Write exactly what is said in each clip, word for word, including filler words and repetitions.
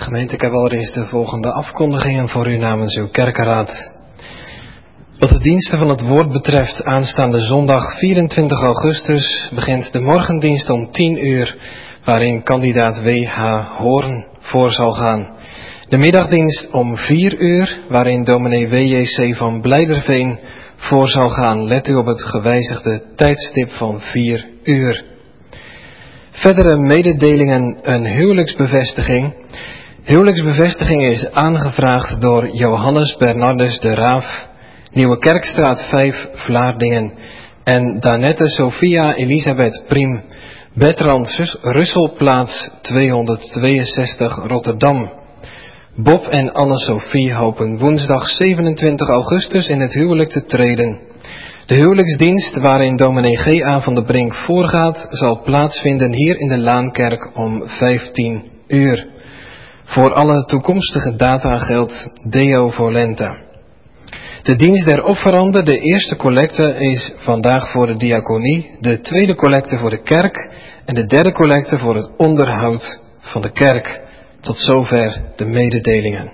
Gemeente, ik heb allereerst de volgende afkondigingen voor u namens uw kerkenraad. Wat de diensten van het woord betreft, aanstaande zondag vierentwintig augustus begint de morgendienst om tien uur, waarin kandidaat W H Hoorn voor zal gaan. De middagdienst om vier uur, waarin dominee W J C van Blijderveen voor zal gaan. Let u op het gewijzigde tijdstip van vier uur. Verdere mededelingen, een huwelijksbevestiging. Huwelijksbevestiging is aangevraagd door Johannes Bernardus de Raaf, Nieuwe Kerkstraat vijf, Vlaardingen, en Danette Sophia Elisabeth Priem, Bertrand Russelplaats tweehonderdtweeënzestig, Rotterdam. Bob en Anne-Sophie hopen woensdag zevenentwintig augustus in het huwelijk te treden. De huwelijksdienst, waarin dominee G A van de Brink voorgaat, zal plaatsvinden hier in de Laankerk om vijftien uur. Voor alle toekomstige data geldt Deo Volenta. De dienst der offeranden, de eerste collecte is vandaag voor de diaconie, de tweede collecte voor de kerk en de derde collecte voor het onderhoud van de kerk. Tot zover de mededelingen.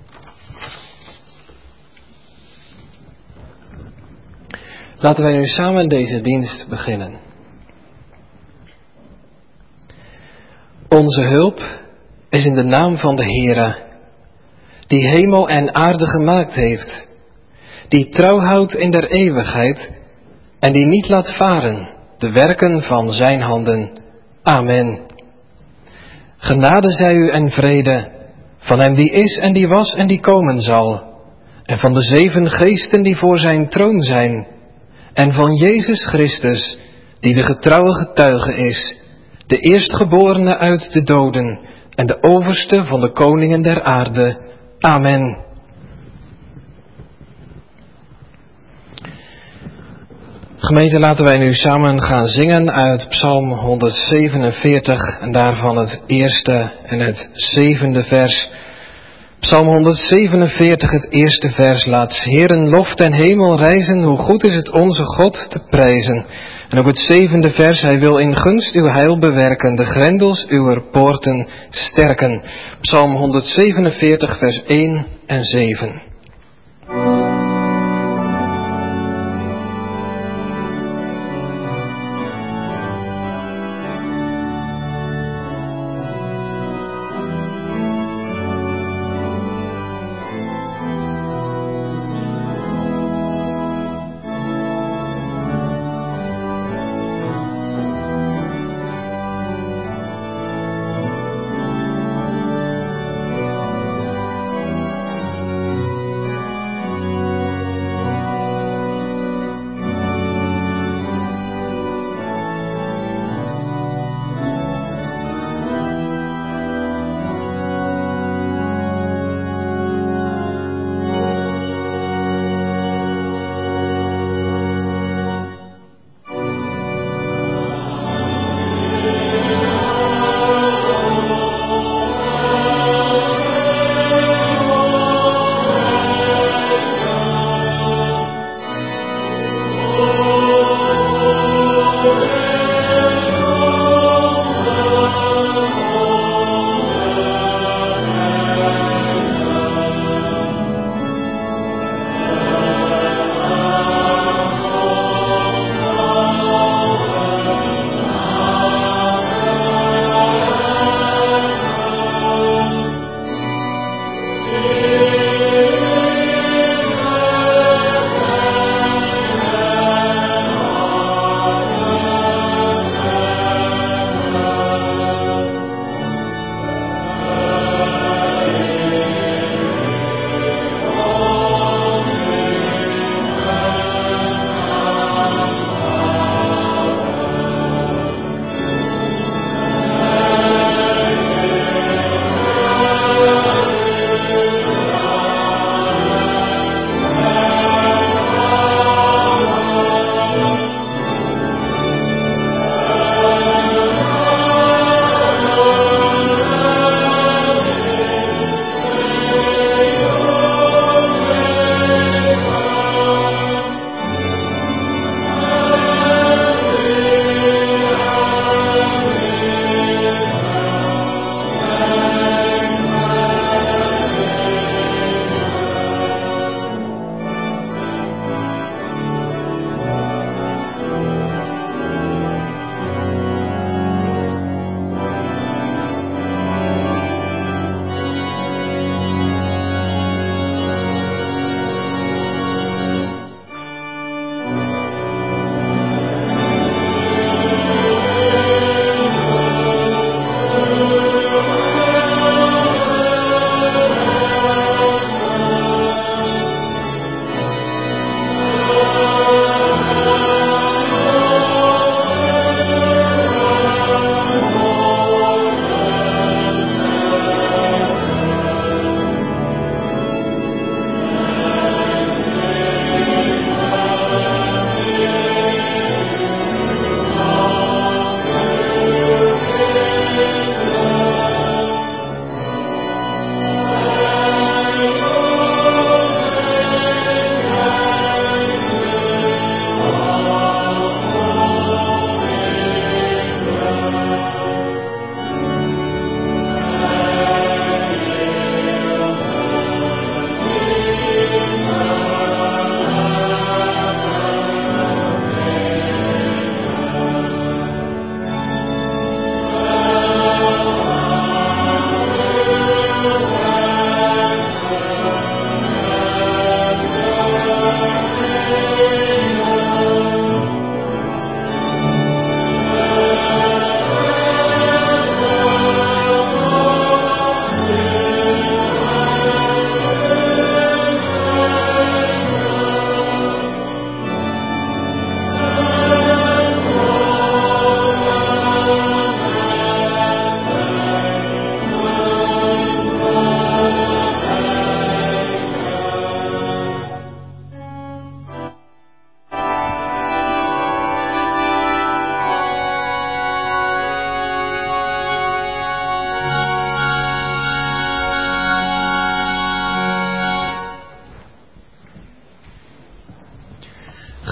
Laten wij nu samen deze dienst beginnen. Onze hulp is in de naam van de Heere, die hemel en aarde gemaakt heeft, die trouw houdt in der eeuwigheid en die niet laat varen de werken van zijn handen. Amen. Genade zij u en vrede van hem die is en die was en die komen zal, en van de zeven geesten die voor zijn troon zijn, en van Jezus Christus, die de getrouwe getuige is, de eerstgeborene uit de doden en de overste van de koningen der aarde. Amen. Gemeente, laten wij nu samen gaan zingen uit Psalm honderdzevenenveertig en daarvan het eerste en het zevende vers. Psalm honderdzevenenveertig, het eerste vers, laat 's Heeren lof ten hemel rijzen, hoe goed is het onze God te prijzen. En ook het zevende vers, hij wil in gunst uw heil bewerken, de grendels uwer poorten sterken. Psalm honderdzevenenveertig, vers één en zeven.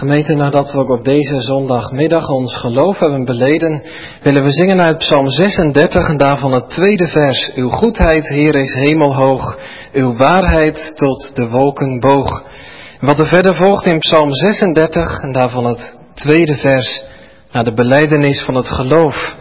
Gemeente, nadat we ook op deze zondagmiddag ons geloof hebben beleden, willen we zingen uit Psalm zesendertig en daarvan het tweede vers. Uw goedheid, Heer, is hemelhoog, uw waarheid tot de wolken boog. En wat er verder volgt in Psalm zesendertig en daarvan het tweede vers, naar de belijdenis van het geloof.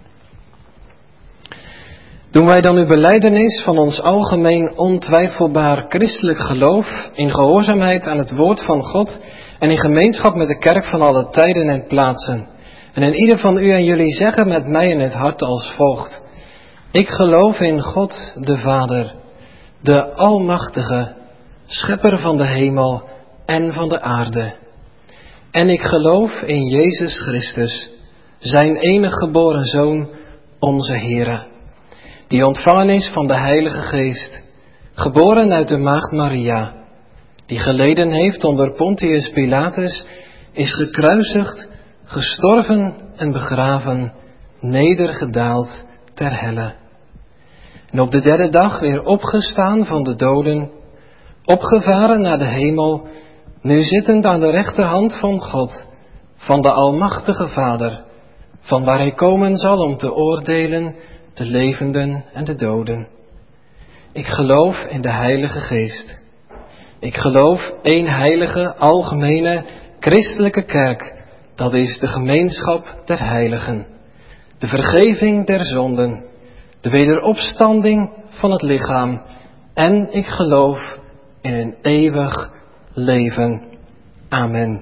Doen wij dan uw belijdenis van ons algemeen ontwijfelbaar christelijk geloof in gehoorzaamheid aan het woord van God en in gemeenschap met de kerk van alle tijden en plaatsen. En in ieder van u en jullie zeggen met mij in het hart als volgt. Ik geloof in God de Vader, de Almachtige, Schepper van de hemel en van de aarde. En ik geloof in Jezus Christus, zijn enige geboren Zoon, onze Heere, die ontvangen is van de Heilige Geest, geboren uit de maagd Maria, die geleden heeft onder Pontius Pilatus, is gekruisigd, gestorven en begraven, nedergedaald ter helle. En op de derde dag weer opgestaan van de doden, opgevaren naar de hemel, nu zittend aan de rechterhand van God, van de Almachtige Vader, van waar hij komen zal om te oordelen de levenden en de doden. Ik geloof in de Heilige Geest. Ik geloof één heilige, algemene, christelijke kerk, dat is de gemeenschap der heiligen, de vergeving der zonden, de wederopstanding van het lichaam en ik geloof in een eeuwig leven. Amen.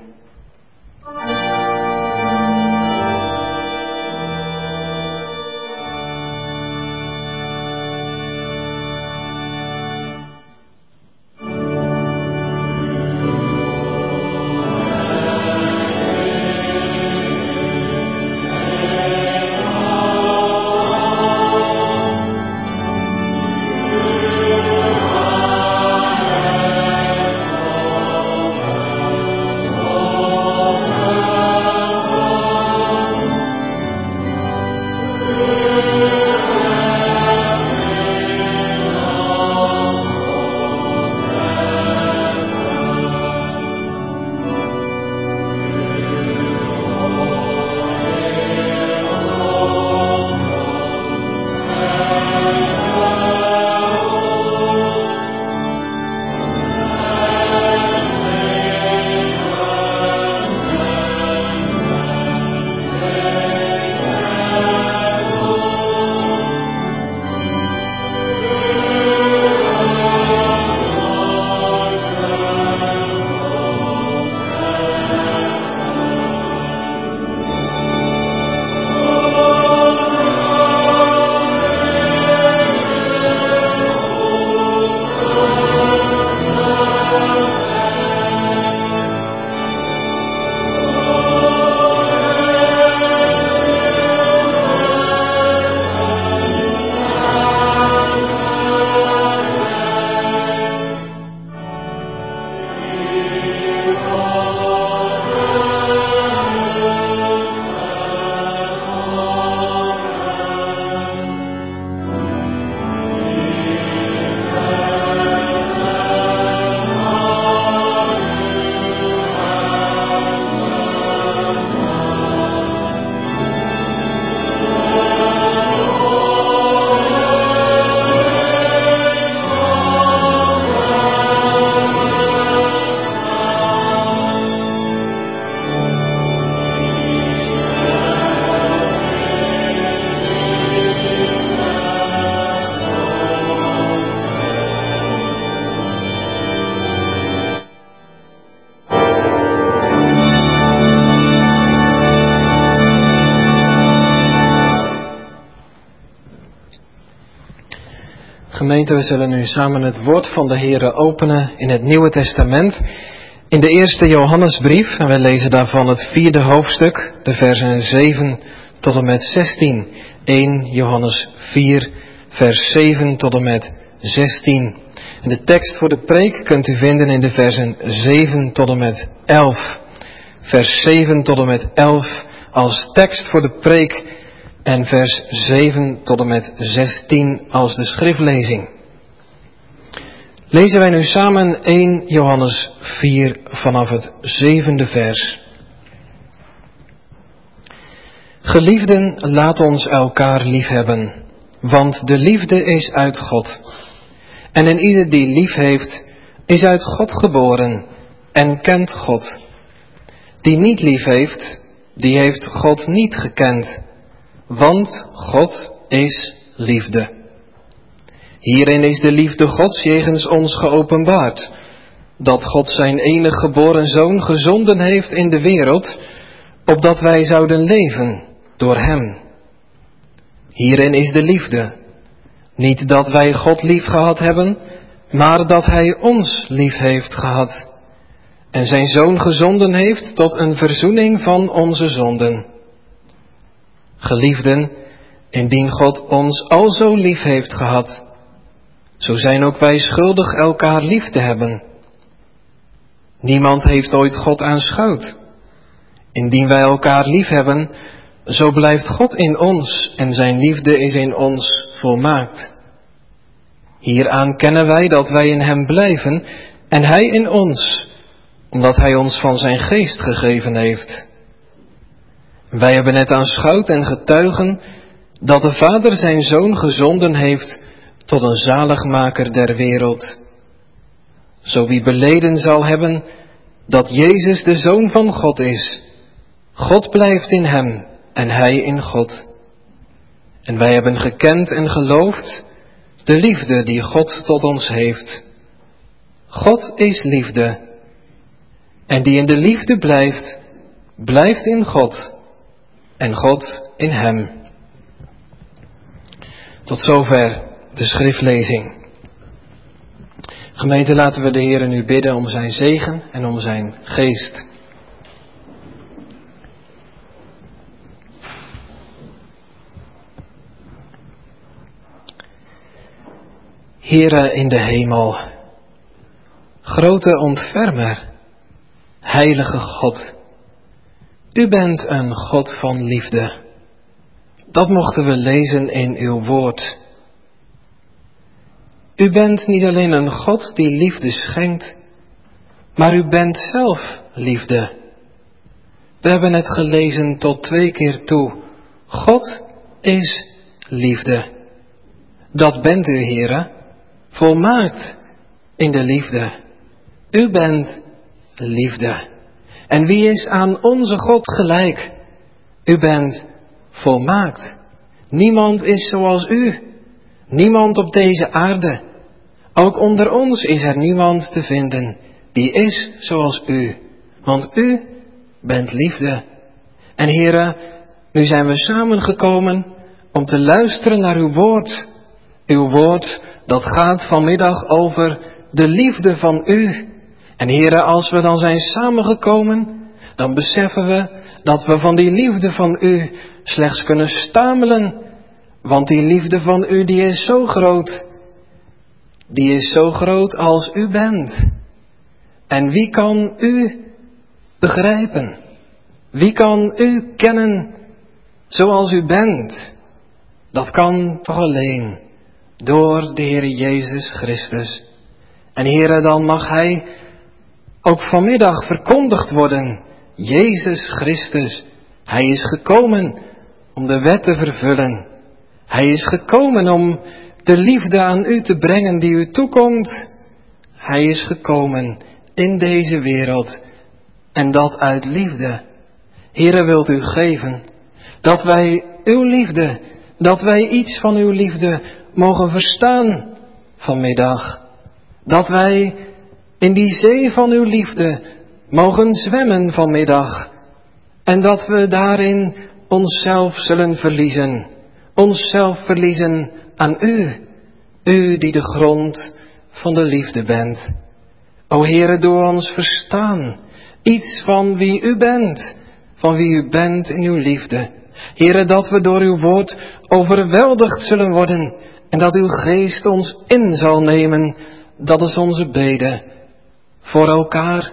Gemeente, we zullen nu samen het woord van de Heere openen in het Nieuwe Testament, in de eerste Johannesbrief, en we lezen daarvan het vierde hoofdstuk, de versen zeven tot en met zestien. eerste Johannes vier, vers zeven tot en met zestien. En de tekst voor de preek kunt u vinden in de versen zeven tot en met elf. Vers zeven tot en met elf als tekst voor de preek en vers zeven tot en met zestien als de schriftlezing. Lezen wij nu samen eerste Johannes vier vanaf het zevende vers. Geliefden, laat ons elkaar liefhebben, want de liefde is uit God. En in ieder die lief heeft, is uit God geboren en kent God. Die niet lief heeft, die heeft God niet gekend, want God is liefde. Hierin is de liefde Gods jegens ons geopenbaard, dat God zijn enige geboren Zoon gezonden heeft in de wereld, opdat wij zouden leven door Hem. Hierin is de liefde, niet dat wij God lief gehad hebben, maar dat Hij ons lief heeft gehad en zijn Zoon gezonden heeft tot een verzoening van onze zonden. Geliefden, indien God ons alzo lief heeft gehad, zo zijn ook wij schuldig elkaar lief te hebben. Niemand heeft ooit God aanschouwd. Indien wij elkaar lief hebben, zo blijft God in ons en zijn liefde is in ons volmaakt. Hieraan kennen wij dat wij in Hem blijven en Hij in ons, omdat Hij ons van zijn geest gegeven heeft. Wij hebben het aanschouwd en getuigen dat de Vader zijn Zoon gezonden heeft tot een zaligmaker der wereld. Zo wie beleden zal hebben dat Jezus de Zoon van God is, God blijft in Hem en Hij in God. En wij hebben gekend en geloofd de liefde die God tot ons heeft. God is liefde. En die in de liefde blijft, blijft in God en God in hem. Tot zover de schriftlezing. Gemeente, laten we de Heere nu bidden om zijn zegen en om zijn geest. Heere in de hemel, grote ontfermer, heilige God, u bent een God van liefde. Dat mochten we lezen in uw woord. U bent niet alleen een God die liefde schenkt, maar u bent zelf liefde. We hebben het gelezen tot twee keer toe. God is liefde. Dat bent u, Heere, volmaakt in de liefde. U bent liefde. En wie is aan onze God gelijk? U bent volmaakt. Niemand is zoals u. Niemand op deze aarde. Ook onder ons is er niemand te vinden die is zoals u. Want u bent liefde. En Heere, nu zijn we samengekomen om te luisteren naar uw woord. Uw woord dat gaat vanmiddag over de liefde van u. En Heere, als we dan zijn samengekomen, dan beseffen we dat we van die liefde van u slechts kunnen stamelen. Want die liefde van u, die is zo groot. Die is zo groot als u bent. En wie kan u begrijpen? Wie kan u kennen zoals u bent? Dat kan toch alleen door de Heer Jezus Christus. En Heere, dan mag Hij ook vanmiddag verkondigd worden. Jezus Christus, Hij is gekomen om de wet te vervullen. Hij is gekomen om de liefde aan u te brengen die u toekomt. Hij is gekomen in deze wereld en dat uit liefde. Heere, wilt u geven dat wij uw liefde, dat wij iets van uw liefde mogen verstaan vanmiddag. Dat wij in die zee van uw liefde mogen zwemmen vanmiddag. En dat we daarin onszelf zullen verliezen. Onszelf verliezen aan u. U die de grond van de liefde bent. O Heere, doe ons verstaan iets van wie u bent. Van wie u bent in uw liefde. Heere, dat we door uw woord overweldigd zullen worden. En dat uw geest ons in zal nemen. Dat is onze bede voor elkaar.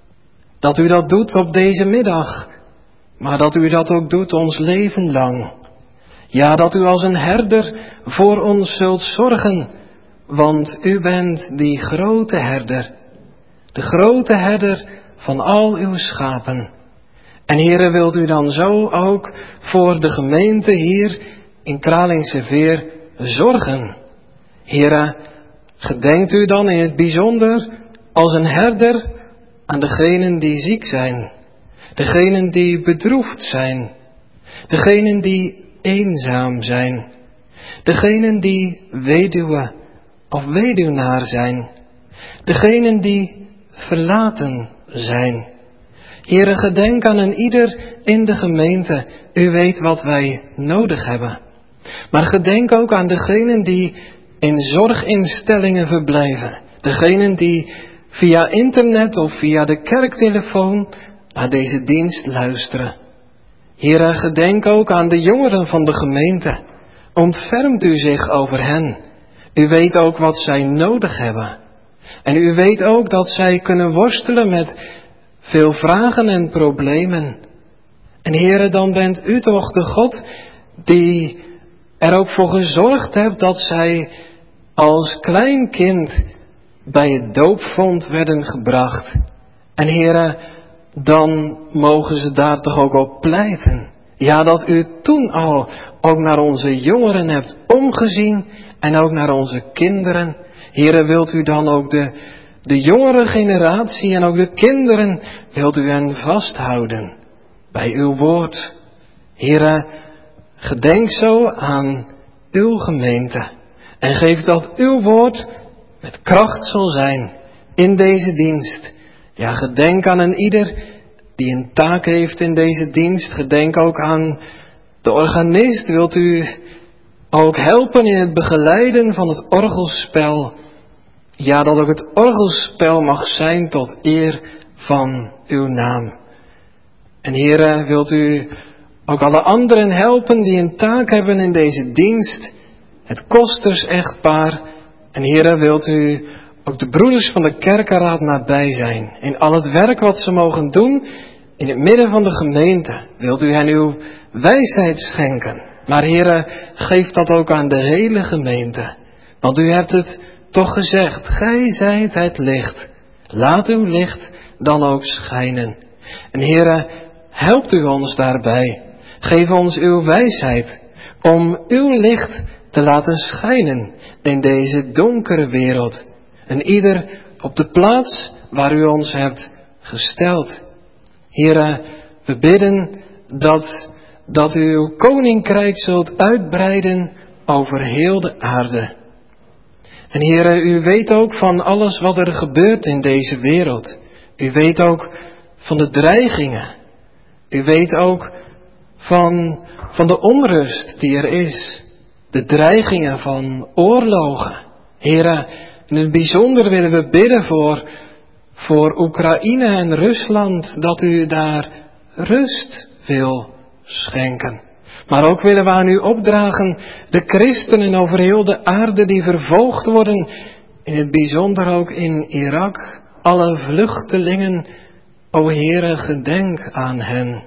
Dat u dat doet op deze middag. Maar dat u dat ook doet ons leven lang. Ja, dat u als een herder voor ons zult zorgen. want u bent die grote herder, de grote herder van al uw schapen. En Heere, wilt u dan zo ook voor de gemeente hier in Kralingse Veer zorgen? Heere, gedenkt u dan in het bijzonder als een herder aan degenen die ziek zijn, degenen die bedroefd zijn, degenen die eenzaam zijn, degenen die weduwe of weduwnaar zijn, degenen die verlaten zijn. Heere, gedenk aan een ieder in de gemeente. U weet wat wij nodig hebben. Maar gedenk ook aan degenen die in zorginstellingen verblijven. Degenen die via internet of via de kerktelefoon naar deze dienst luisteren. Heere, gedenk ook aan de jongeren van de gemeente. Ontfermt u zich over hen. U weet ook wat zij nodig hebben. En u weet ook dat zij kunnen worstelen met veel vragen en problemen. En Heere, dan bent u toch de God die er ook voor gezorgd hebt dat zij als klein kind bij het doopvont werden gebracht. En Heere, dan mogen ze daar toch ook op pleiten. Ja, dat u toen al ook naar onze jongeren hebt omgezien en ook naar onze kinderen. Heere, wilt u dan ook de, de jongere generatie en ook de kinderen, wilt u hen vasthouden bij uw woord. Heere, gedenk zo aan uw gemeente en geef dat uw woord met kracht zal zijn in deze dienst. Ja, gedenk aan een ieder die een taak heeft in deze dienst. Gedenk ook aan de organist. Wilt u ook helpen in het begeleiden van het orgelspel. Ja, dat ook het orgelspel mag zijn tot eer van uw naam. En Heere, wilt u ook alle anderen helpen die een taak hebben in deze dienst. Het kosters-echtpaar. En Heere, wilt u ook de broeders van de kerkenraad nabij zijn. In al het werk wat ze mogen doen in het midden van de gemeente. Wilt u hen uw wijsheid schenken. Maar Heere, geef dat ook aan de hele gemeente. Want u hebt het toch gezegd. Gij zijt het licht. Laat uw licht dan ook schijnen. En Heere, helpt u ons daarbij. Geef ons uw wijsheid om uw licht te laten schijnen in deze donkere wereld. En ieder op de plaats waar u ons hebt gesteld. Heere, we bidden dat, dat u uw koninkrijk zult uitbreiden over heel de aarde. En Heere, u weet ook van alles wat er gebeurt in deze wereld. U weet ook van de dreigingen. U weet ook van, van de onrust die er is. De dreigingen van oorlogen. Heere, in het bijzonder willen we bidden voor, voor Oekraïne en Rusland, dat u daar rust wil schenken. Maar ook willen we aan u opdragen de christenen over heel de aarde die vervolgd worden, in het bijzonder ook in Irak, alle vluchtelingen. O Heere, gedenk aan hen.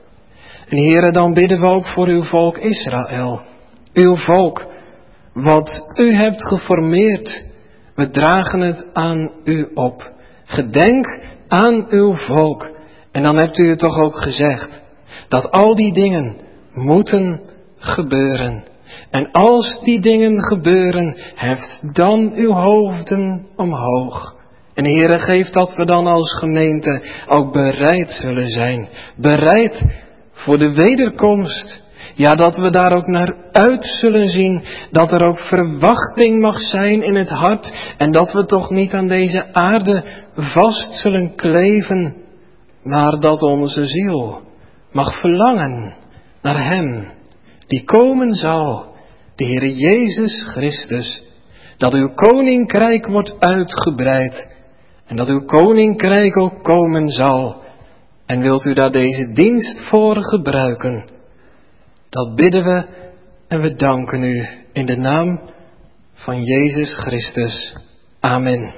En Heere, dan bidden we ook voor uw volk Israël. Uw volk, wat u hebt geformeerd. We dragen het aan u op. Gedenk aan uw volk. En dan hebt u het toch ook gezegd, dat al die dingen moeten gebeuren. En als die dingen gebeuren, heft dan uw hoofden omhoog. En Heere, geef dat we dan als gemeente ook bereid zullen zijn. Bereid voor de wederkomst. Ja, dat we daar ook naar uit zullen zien. Dat er ook verwachting mag zijn in het hart. En dat we toch niet aan deze aarde vast zullen kleven. Maar dat onze ziel mag verlangen naar Hem die komen zal. De Heere Jezus Christus. Dat uw koninkrijk wordt uitgebreid. En dat uw koninkrijk ook komen zal. En wilt u daar deze dienst voor gebruiken? Dat bidden we en we danken u in de naam van Jezus Christus. Amen.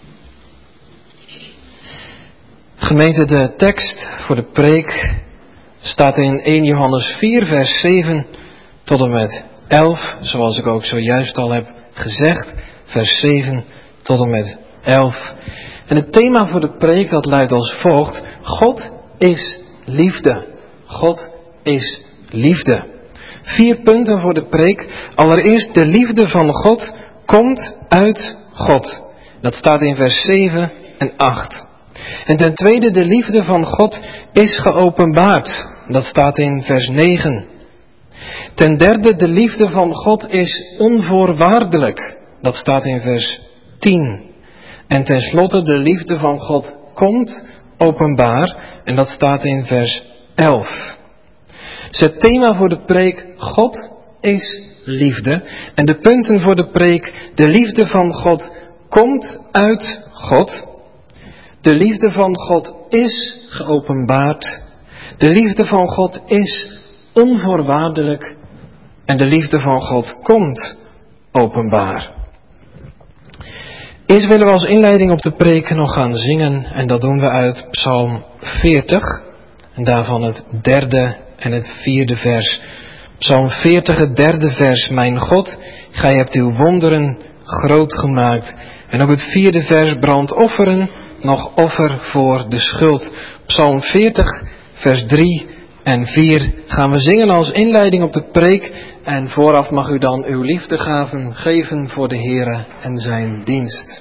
Gemeente, de tekst voor de preek staat in eerste Johannes vier vers zeven tot en met elf, zoals ik ook zojuist al heb gezegd, vers zeven tot en met elf. En het thema voor de preek dat luidt als volgt: God is liefde. God is liefde. Vier punten voor de preek. Allereerst, de liefde van God komt uit God. Dat staat in vers zeven en acht. En ten tweede, de liefde van God is geopenbaard. Dat staat in vers negen. Ten derde, de liefde van God is onvoorwaardelijk. Dat staat in vers tien. En tenslotte, de liefde van God komt openbaar. En dat staat in vers elf. Dus het thema voor de preek: God is liefde. En de punten voor de preek: de liefde van God komt uit God. De liefde van God is geopenbaard. De liefde van God is onvoorwaardelijk. En de liefde van God komt openbaar. Eerst willen we als inleiding op de preek nog gaan zingen. En dat doen we uit Psalm veertig. En daarvan het derde en het vierde vers. Psalm veertig, het derde vers. Mijn God, gij hebt uw wonderen groot gemaakt. En ook het vierde vers: brandofferen, nog offer voor de schuld. Psalm veertig, vers drie en vier gaan we zingen als inleiding op de preek. En vooraf mag u dan uw liefdegaven geven voor de Heere en zijn dienst.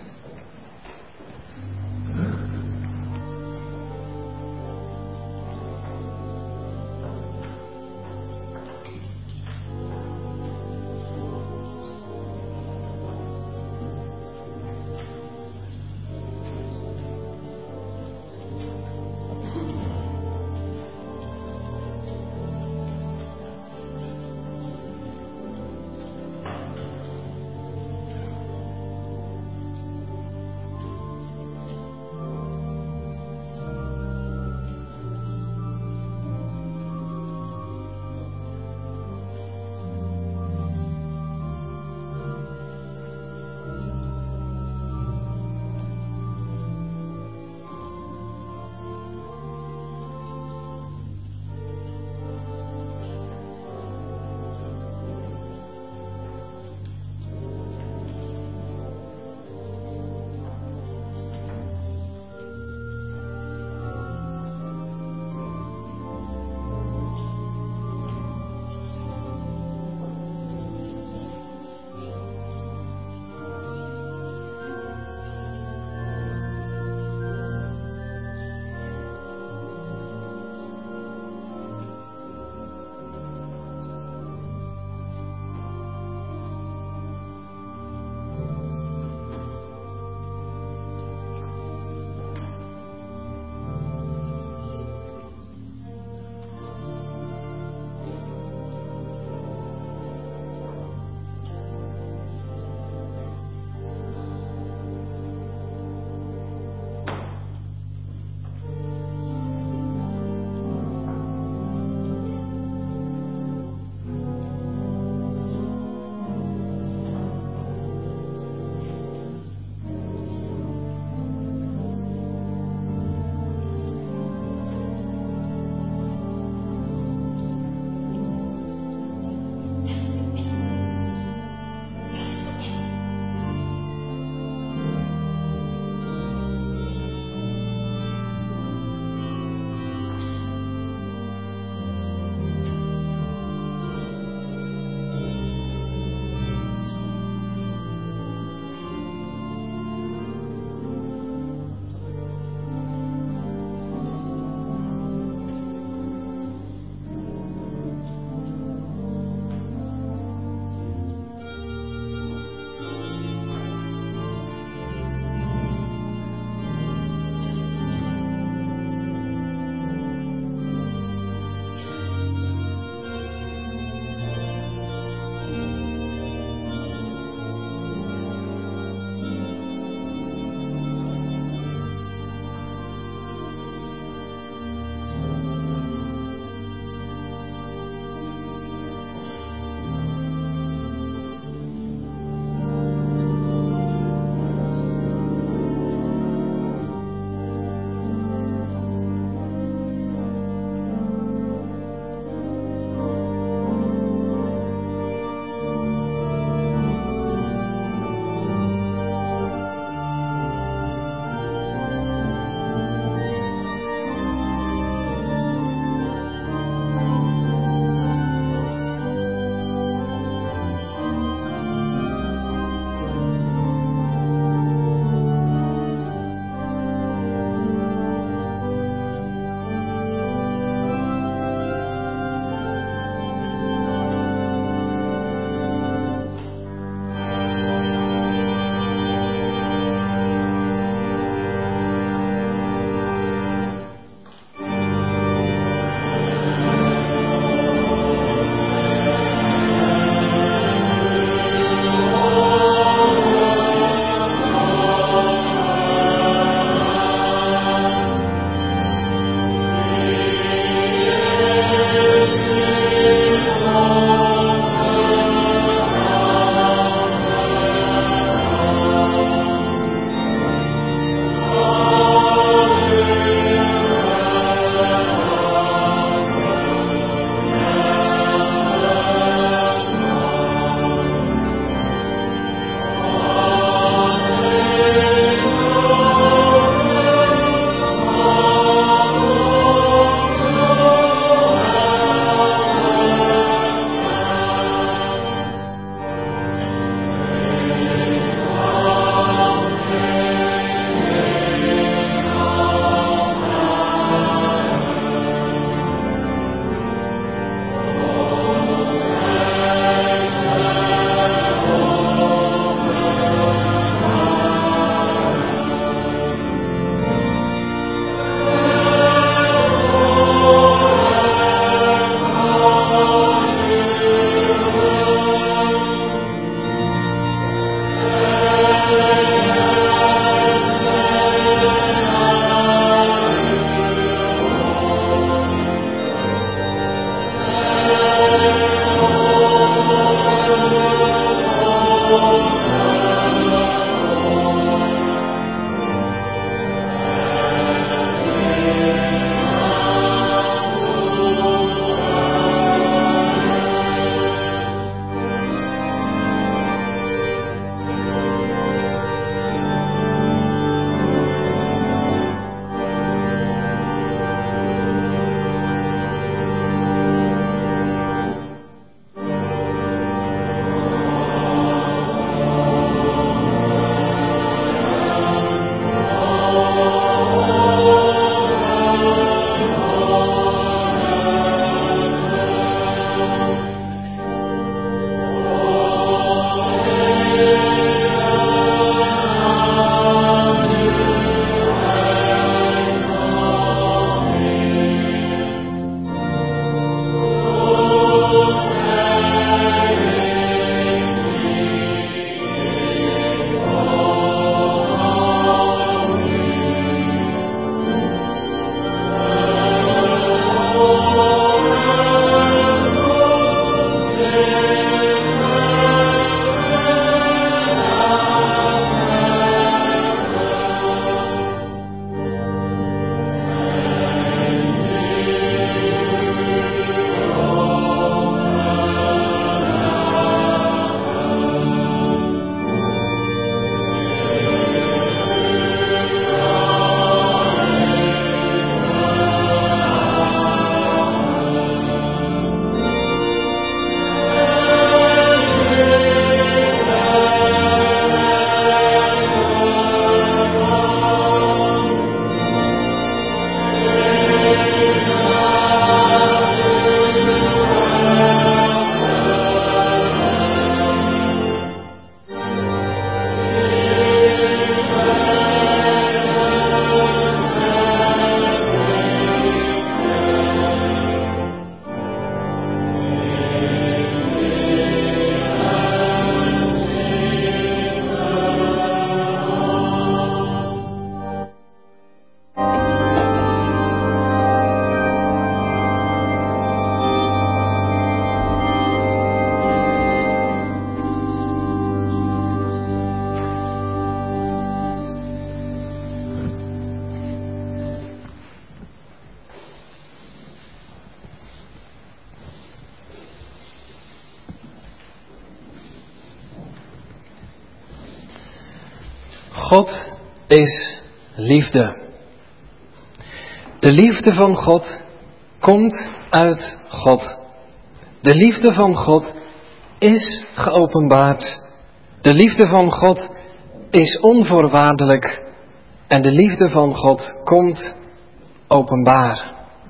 God is liefde. De liefde van God komt uit God. De liefde van God is geopenbaard. De liefde van God is onvoorwaardelijk. En de liefde van God komt openbaar.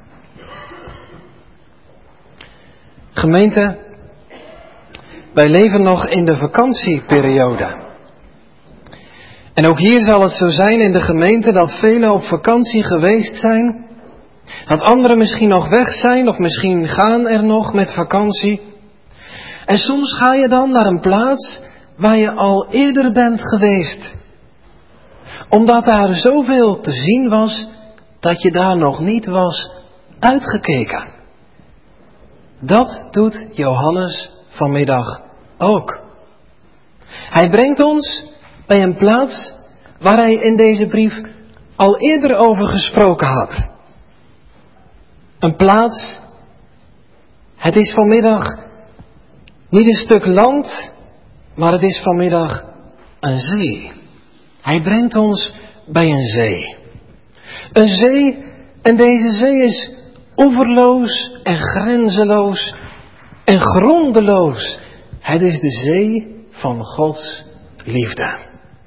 Gemeente, wij leven nog in de vakantieperiode. En ook hier zal het zo zijn in de gemeente dat velen op vakantie geweest zijn. Dat anderen misschien nog weg zijn of misschien gaan er nog met vakantie. En soms ga je dan naar een plaats waar je al eerder bent geweest. Omdat daar zoveel te zien was dat je daar nog niet was uitgekeken. Dat doet Johannes vanmiddag ook. Hij brengt ons bij een plaats waar hij in deze brief al eerder over gesproken had. Een plaats, het is vanmiddag niet een stuk land, maar het is vanmiddag een zee. Hij brengt ons bij een zee. Een zee, en deze zee is oeverloos en grenzeloos en grondeloos. Het is de zee van Gods liefde.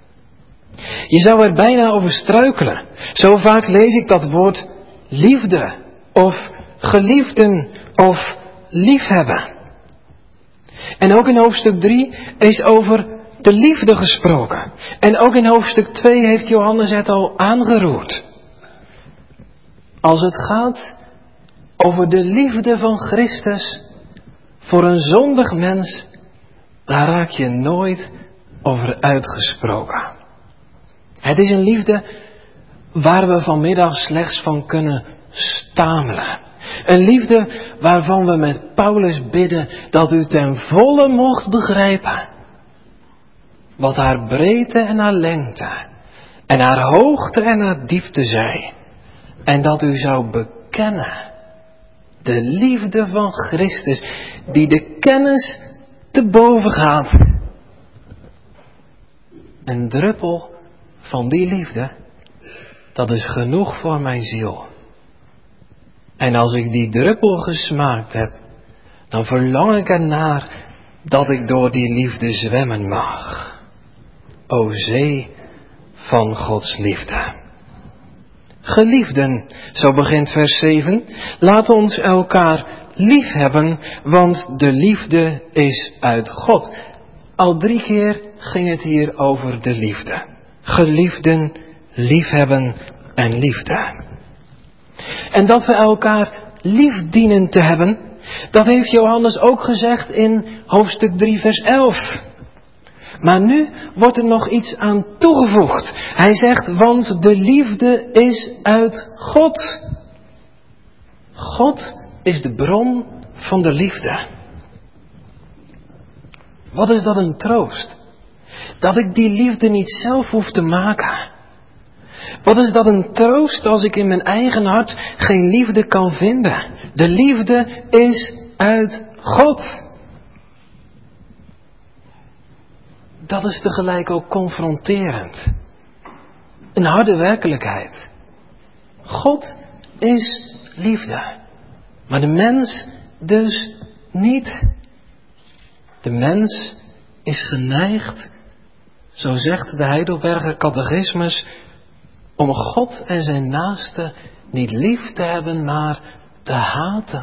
Je zou er bijna over struikelen. Zo vaak lees ik dat woord liefde of geliefden of liefhebben. En ook in hoofdstuk drie is over de liefde gesproken. En ook in hoofdstuk twee heeft Johannes het al aangeroerd. Als het gaat over de liefde van Christus voor een zondig mens, daar raak je nooit over uitgesproken. Het is een liefde waar we vanmiddag slechts van kunnen stamelen. Een liefde waarvan we met Paulus bidden dat u ten volle mocht begrijpen wat haar breedte en haar lengte en haar hoogte en haar diepte zij. En dat u zou bekennen de liefde van Christus die de kennis te boven gaat. Een druppel van die liefde, dat is genoeg voor mijn ziel. En als ik die druppel gesmaakt heb, dan verlang ik ernaar dat ik door die liefde zwemmen mag. O zee van Gods liefde. Geliefden, zo begint vers zeven, laat ons elkaar lief hebben, want de liefde is uit God. Al drie keer ging het hier over de liefde. Geliefden, liefhebben en liefde. En dat we elkaar lief dienen te hebben, dat heeft Johannes ook gezegd in hoofdstuk drie vers elf. Maar nu wordt er nog iets aan toegevoegd. Hij zegt, want de liefde is uit God. God is de bron van de liefde. Wat is dat een troost? Dat ik die liefde niet zelf hoef te maken. Wat is dat een troost als ik in mijn eigen hart geen liefde kan vinden? De liefde is uit God. Dat is tegelijk ook confronterend. Een harde werkelijkheid. God is liefde. Maar de mens dus niet. De mens is geneigd, zo zegt de Heidelberger Catechismus, om God en zijn naaste niet lief te hebben, maar te haten.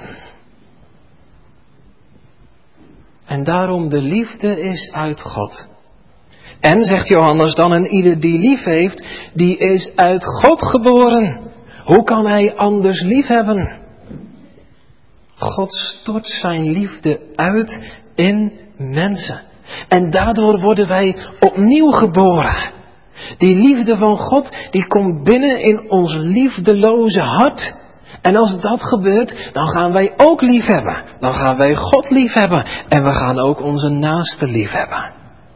En daarom de liefde is uit God. En, zegt Johannes dan, en ieder die lief heeft, die is uit God geboren. Hoe kan hij anders lief hebben? God stort zijn liefde uit in mensen. En daardoor worden wij opnieuw geboren. Die liefde van God, die komt binnen in ons liefdeloze hart. En als dat gebeurt, dan gaan wij ook lief hebben. Dan gaan wij God lief hebben. En we gaan ook onze naaste lief hebben.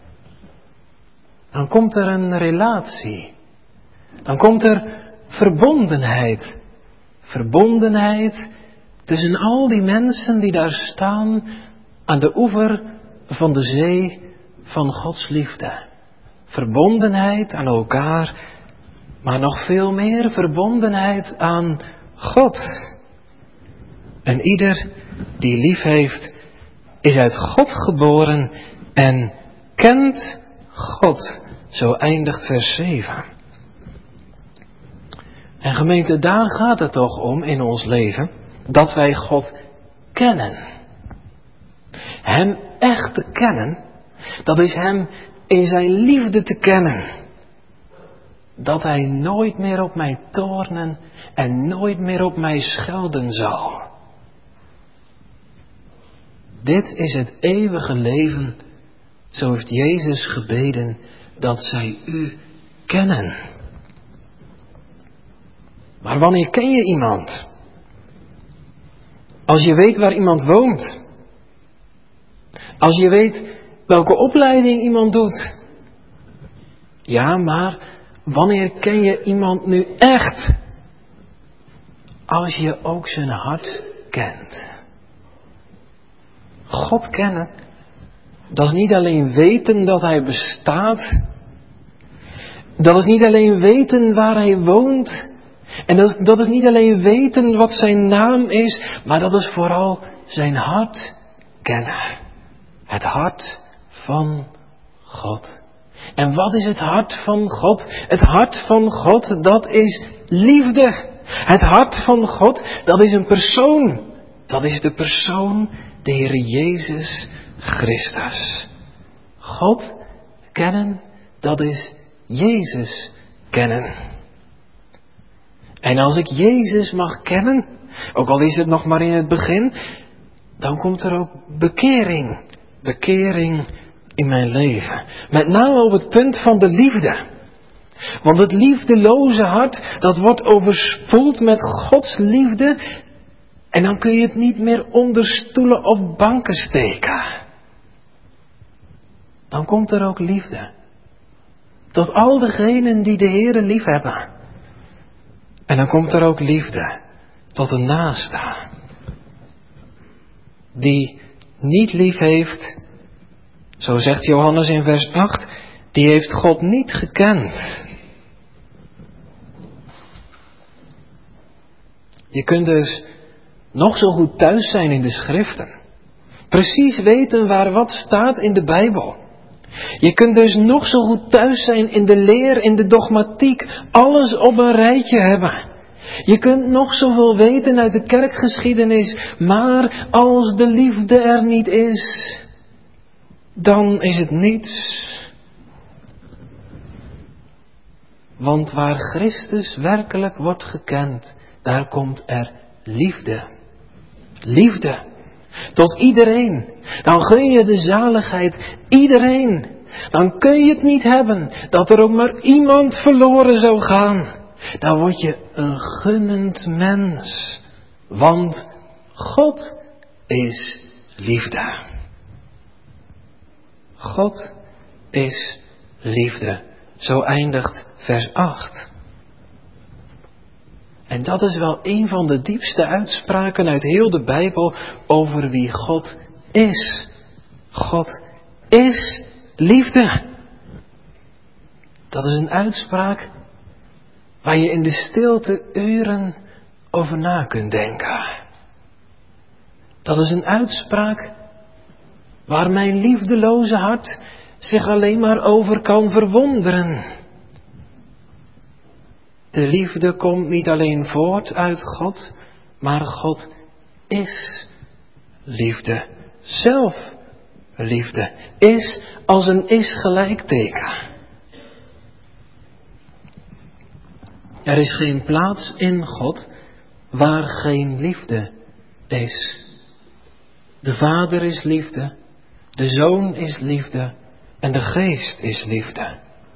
Dan komt er een relatie. Dan komt er verbondenheid. Verbondenheid tussen al die mensen die daar staan aan de oever van de zee van Gods liefde. verbondenheid aan elkaar, maar nog veel meer verbondenheid aan God. En ieder die lief heeft, is uit God geboren en kent God. Zo eindigt vers zeven. En gemeente, daar gaat het toch om in ons leven, dat wij God kennen. Hem echt te kennen, dat is Hem in zijn liefde te kennen. Dat Hij nooit meer op mij toornen en nooit meer op mij schelden zal. Dit is het eeuwige leven, zo heeft Jezus gebeden, dat zij u kennen. Maar wanneer ken je iemand? Als je weet waar iemand woont. Als je weet welke opleiding iemand doet. Ja, maar wanneer ken je iemand nu echt? Als je ook zijn hart kent. God kennen, dat is niet alleen weten dat Hij bestaat. Dat is niet alleen weten waar Hij woont. En dat, dat is niet alleen weten wat zijn naam is, maar dat is vooral zijn hart kennen. Het hart van God. En wat is het hart van God? Het hart van God, dat is liefde. Het hart van God, dat is een persoon. Dat is de persoon, de Heer Jezus Christus. God kennen, dat is Jezus kennen. En als ik Jezus mag kennen, ook al is het nog maar in het begin, dan komt er ook bekering. Bekering in mijn leven. Met name op het punt van de liefde. Want het liefdeloze hart, dat wordt overspoeld met Gods liefde. En dan kun je het niet meer onder stoelen of banken steken. Dan komt er ook liefde. Tot al degenen die de Heere lief hebben. En dan komt er ook liefde tot de naaste. Die niet lief heeft, zo zegt Johannes in vers acht, die heeft God niet gekend. Je kunt dus nog zo goed thuis zijn in de schriften. Precies weten waar wat staat in de Bijbel. Je kunt dus nog zo goed thuis zijn in de leer, in de dogmatiek, alles op een rijtje hebben. Je kunt nog zoveel weten uit de kerkgeschiedenis, maar als de liefde er niet is, dan is het niets. Want waar Christus werkelijk wordt gekend, daar komt er liefde. Liefde. Tot iedereen. Dan gun je de zaligheid iedereen. Dan kun je het niet hebben dat er ook maar iemand verloren zou gaan. Dan word je een gunnend mens. Want God is liefde. God is liefde. Zo eindigt vers acht. En dat is wel een van de diepste uitspraken uit heel de Bijbel over wie God is. God is liefde. Dat is een uitspraak waar je in de stilte uren over na kunt denken. Dat is een uitspraak waar mijn liefdeloze hart zich alleen maar over kan verwonderen. De liefde komt niet alleen voort uit God, maar God is liefde. Zelf liefde. Is als een is gelijkteken. Er is geen plaats in God waar geen liefde is. De Vader is liefde, de Zoon is liefde en de Geest is liefde.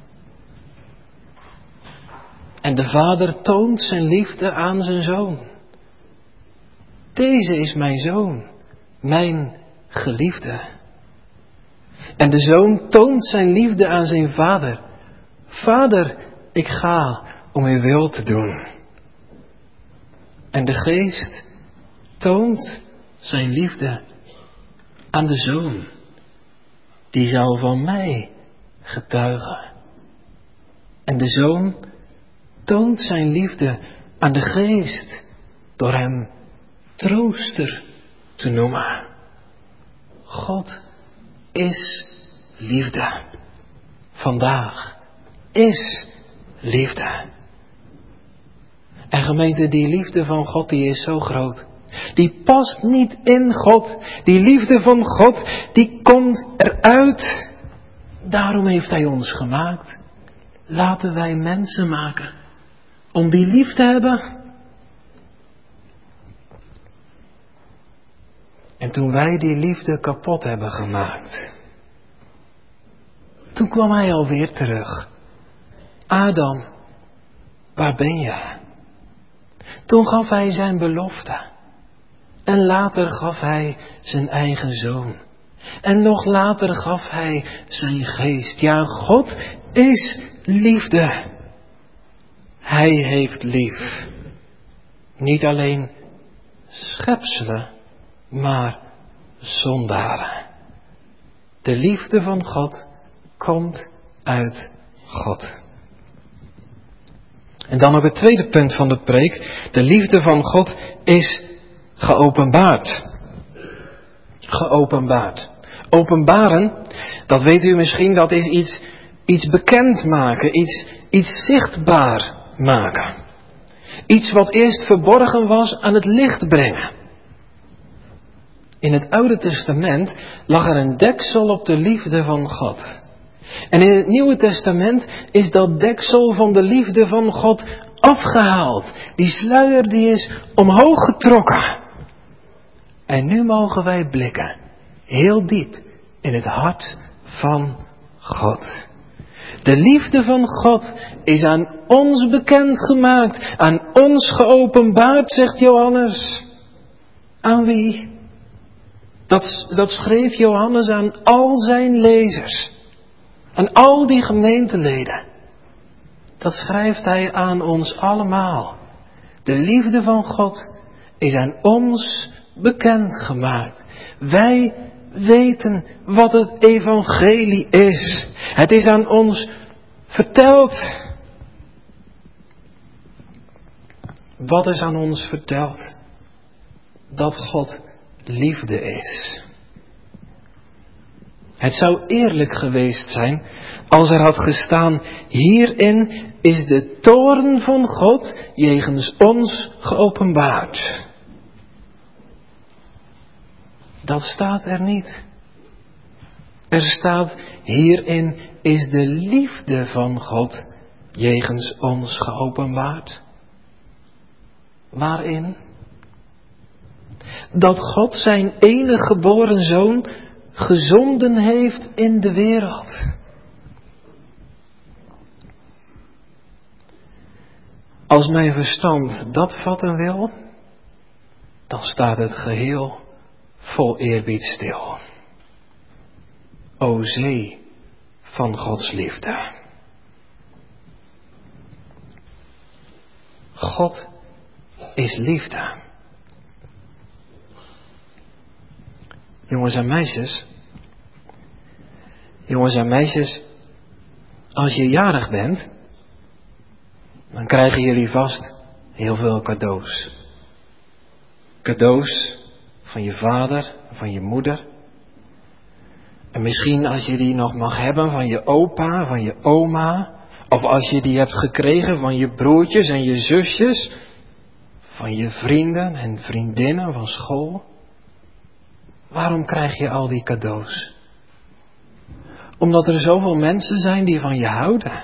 En de Vader toont zijn liefde aan zijn Zoon. Deze is mijn Zoon, mijn geliefde. En de Zoon toont zijn liefde aan zijn Vader. Vader, ik ga om uw wil te doen. En de Geest toont zijn liefde aan de Zoon. Die zal van mij getuigen. En de Zoon toont zijn liefde aan de Geest door hem trooster te noemen. God is liefde. Vandaag is liefde. En gemeente, die liefde van God, die is zo groot. Die past niet in God. Die liefde van God, die komt eruit. Daarom heeft Hij ons gemaakt. Laten wij mensen maken. Om die lief te hebben. En toen wij die liefde kapot hebben gemaakt. Toen kwam Hij alweer terug. Adam, waar ben je? Toen gaf Hij zijn belofte. En later gaf Hij zijn eigen Zoon. En nog later gaf Hij zijn Geest. Ja, God is liefde. Hij heeft lief. Niet alleen schepselen, maar zondaren. De liefde van God komt uit God. En dan ook het tweede punt van de preek. De liefde van God is geopenbaard. Geopenbaard. Openbaren, dat weet u misschien, dat is iets, iets bekend maken, iets, iets zichtbaar maken. Iets wat eerst verborgen was aan het licht brengen. In het Oude Testament lag er een deksel op de liefde van God. En in het Nieuwe Testament is dat deksel van de liefde van God afgehaald. Die sluier die is omhoog getrokken. En nu mogen wij blikken, heel diep, in het hart van God. De liefde van God is aan ons bekendgemaakt, aan ons geopenbaard, zegt Johannes. Aan wie? Dat, dat schreef Johannes aan al zijn lezers. Aan al die gemeenteleden. Dat schrijft hij aan ons allemaal. De liefde van God is aan ons bekendgemaakt. Wij weten wat het evangelie is. Het is aan ons verteld. Wat is aan ons verteld? Dat God liefde is. Het zou eerlijk geweest zijn als er had gestaan: hierin is de toorn van God jegens ons geopenbaard. Dat staat er niet. Er staat: hierin is de liefde van God jegens ons geopenbaard. Waarin? Dat God zijn enige geboren zoon gezonden heeft in de wereld. Als mijn verstand dat vatten wil, dan staat het geheel vol eerbied stil. O zee van Gods liefde. God is liefde. Jongens en meisjes, jongens en meisjes, als je jarig bent, dan krijgen jullie vast heel veel cadeaus. Cadeaus van je vader, van je moeder. En misschien als je die nog mag hebben van je opa, van je oma. Of als je die hebt gekregen van je broertjes en je zusjes. Van je vrienden en vriendinnen van school. Waarom krijg je al die cadeaus? Omdat er zoveel mensen zijn die van je houden.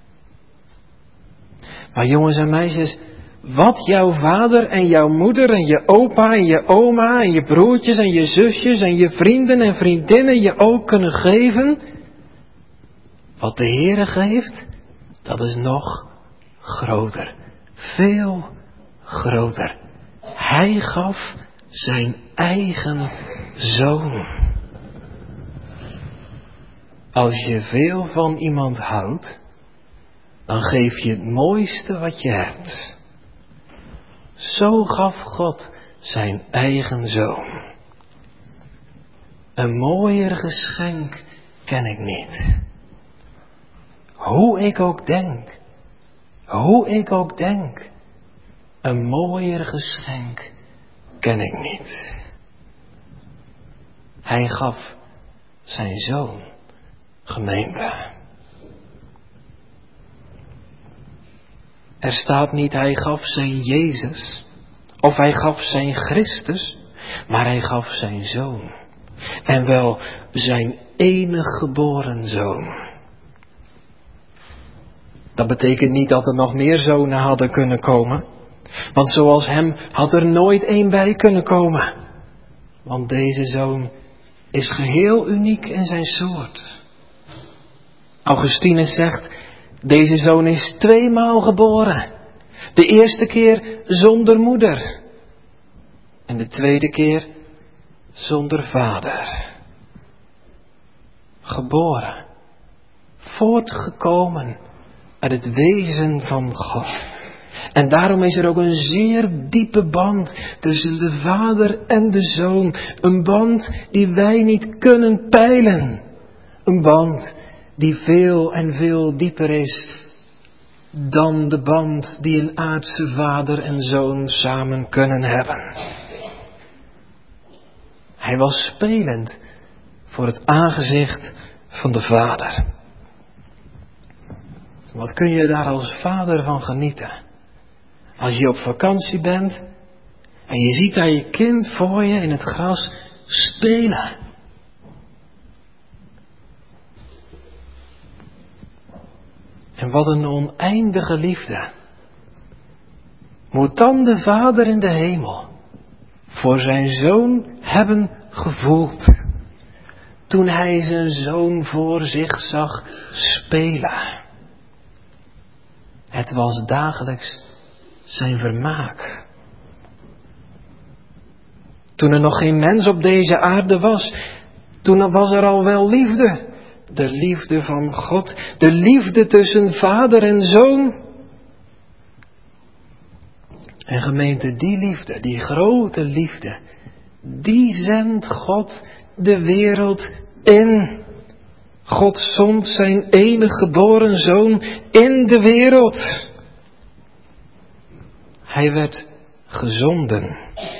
Maar jongens en meisjes, wat jouw vader en jouw moeder en je opa en je oma en je broertjes en je zusjes en je vrienden en vriendinnen je ook kunnen geven, wat de Heere geeft, dat is nog groter. Veel groter. Hij gaf zijn eigen zoon. Als je veel van iemand houdt, dan geef je het mooiste wat je hebt. Zo gaf God zijn eigen zoon. Een mooier geschenk ken ik niet. hoe ik ook denk, hoe ik ook denk, een mooier geschenk ken ik niet. Hij gaf zijn zoon, gemeente. Er staat niet hij gaf zijn Jezus of hij gaf zijn Christus, maar hij gaf zijn zoon. En wel zijn enige geboren zoon. Dat betekent niet dat er nog meer zonen hadden kunnen komen. Want zoals hem had er nooit één bij kunnen komen. Want deze zoon is geheel uniek in zijn soort. Augustinus zegt, deze zoon is tweemaal geboren. De eerste keer zonder moeder. En de tweede keer zonder vader. Geboren. Voortgekomen uit het wezen van God. En daarom is er ook een zeer diepe band tussen de vader en de zoon. Een band die wij niet kunnen peilen. Een band die veel en veel dieper is dan de band die een aardse vader en zoon samen kunnen hebben. Hij was spelend voor het aangezicht van de vader. Wat kun je daar als vader van genieten? Als je op vakantie bent en je ziet daar je kind voor je in het gras spelen. En wat een oneindige liefde moet dan de Vader in de hemel voor zijn zoon hebben gevoeld, toen hij zijn zoon voor zich zag spelen. Het was dagelijks zijn vermaak. Toen er nog geen mens op deze aarde was, toen was er al wel liefde. De liefde van God, de liefde tussen vader en zoon. En gemeente, die liefde, die grote liefde, die zendt God de wereld in. God zond zijn enige geboren zoon in de wereld. Hij werd gezonden.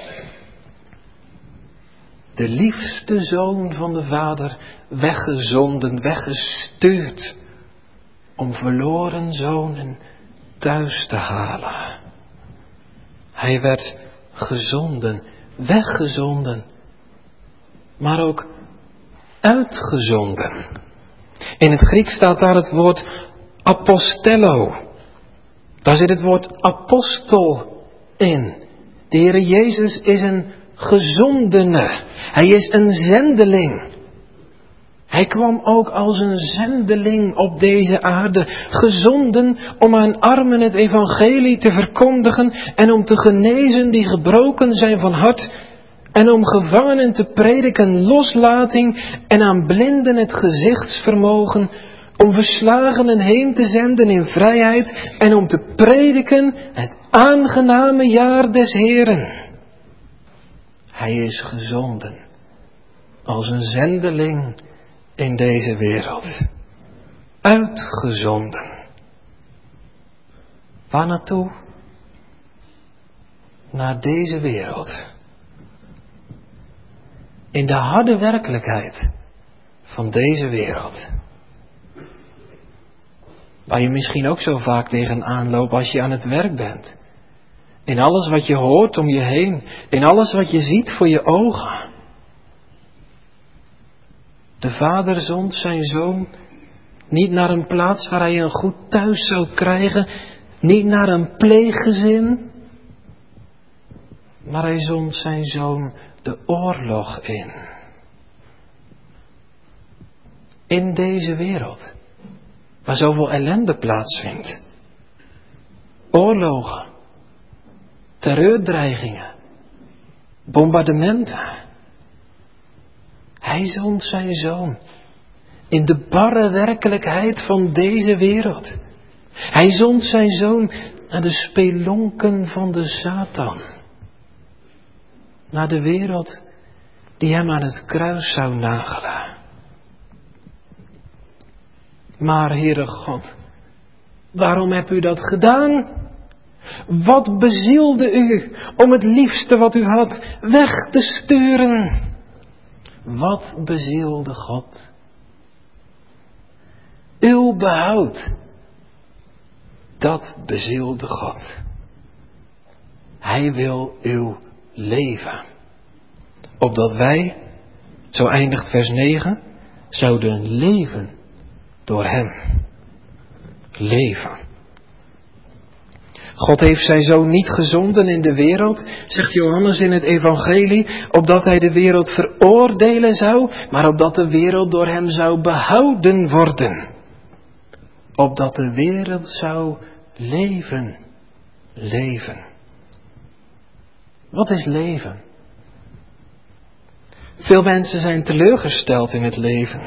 De liefste zoon van de Vader, weggezonden, weggestuurd, om verloren zonen thuis te halen. Hij werd gezonden, weggezonden, maar ook uitgezonden. In het Grieks staat daar het woord apostello. Daar zit het woord apostel in. De Heere Jezus is een gezondene. Hij is een zendeling. Hij kwam ook als een zendeling op deze aarde, gezonden om aan armen het evangelie te verkondigen en om te genezen die gebroken zijn van hart en om gevangenen te prediken loslating en aan blinden het gezichtsvermogen, om verslagenen heen te zenden in vrijheid en om te prediken het aangename jaar des Heeren. Hij is gezonden als een zendeling in deze wereld. Uitgezonden. Waar naartoe? Naar deze wereld. In de harde werkelijkheid van deze wereld. Waar je misschien ook zo vaak tegenaan loopt als je aan het werk bent. In alles wat je hoort om je heen. In alles wat je ziet voor je ogen. De Vader zond zijn zoon niet naar een plaats waar hij een goed thuis zou krijgen. Niet naar een pleeggezin. Maar hij zond zijn zoon de oorlog in. In deze wereld. Waar zoveel ellende plaatsvindt. Oorlogen. Terreurdreigingen. Bombardementen. Hij zond zijn zoon in de barre werkelijkheid van deze wereld. Hij zond zijn zoon naar de spelonken van de Satan. Naar de wereld die hem aan het kruis zou nagelen. Maar Heere God, waarom hebt u dat gedaan? Wat bezielde u om het liefste wat u had weg te sturen? Wat bezielde God? Uw behoud, dat bezielde God. Hij wil uw leven. Opdat wij, zo eindigt vers negen, zouden leven door hem. Leven. God heeft zijn zoon niet gezonden in de wereld, zegt Johannes in het evangelie, opdat hij de wereld veroordelen zou, maar opdat de wereld door hem zou behouden worden. Opdat de wereld zou leven. Leven. Wat is leven? Veel mensen zijn teleurgesteld in het leven.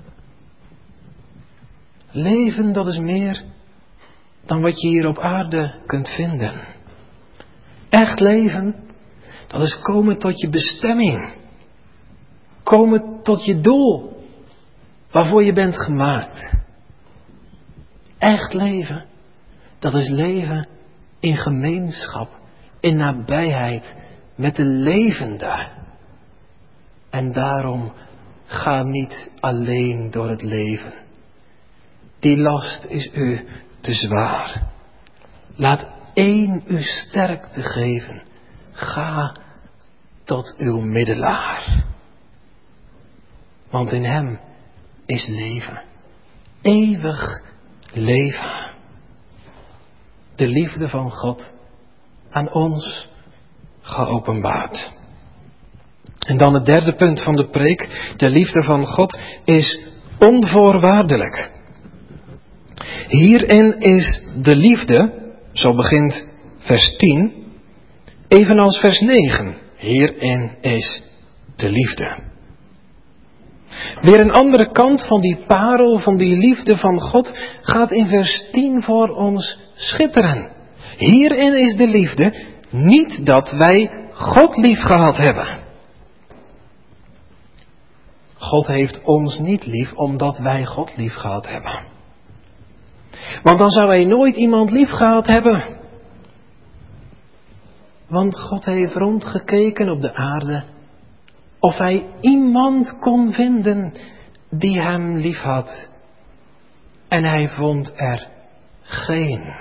Leven, dat is meer dan wat je hier op aarde kunt vinden. Echt leven, dat is komen tot je bestemming. Komen tot je doel, waarvoor je bent gemaakt. Echt leven, dat is leven in gemeenschap, in nabijheid met de levende. En daarom ga niet alleen door het leven. Die last is u te zwaar. Laat één u sterkte geven. Ga tot uw middelaar. Want in hem is leven. Eeuwig leven. De liefde van God aan ons geopenbaard. En dan het derde punt van de preek. De liefde van God is onvoorwaardelijk. Hierin is de liefde, zo begint vers tien, evenals vers negen. Hierin is de liefde. Weer een andere kant van die parel, van die liefde van God, gaat in vers tien voor ons schitteren. Hierin is de liefde, niet dat wij God lief gehad hebben. God heeft ons niet lief omdat wij God lief gehad hebben. Want dan zou hij nooit iemand lief gehad hebben. Want God heeft rondgekeken op de aarde of hij iemand kon vinden die hem lief had. En hij vond er geen.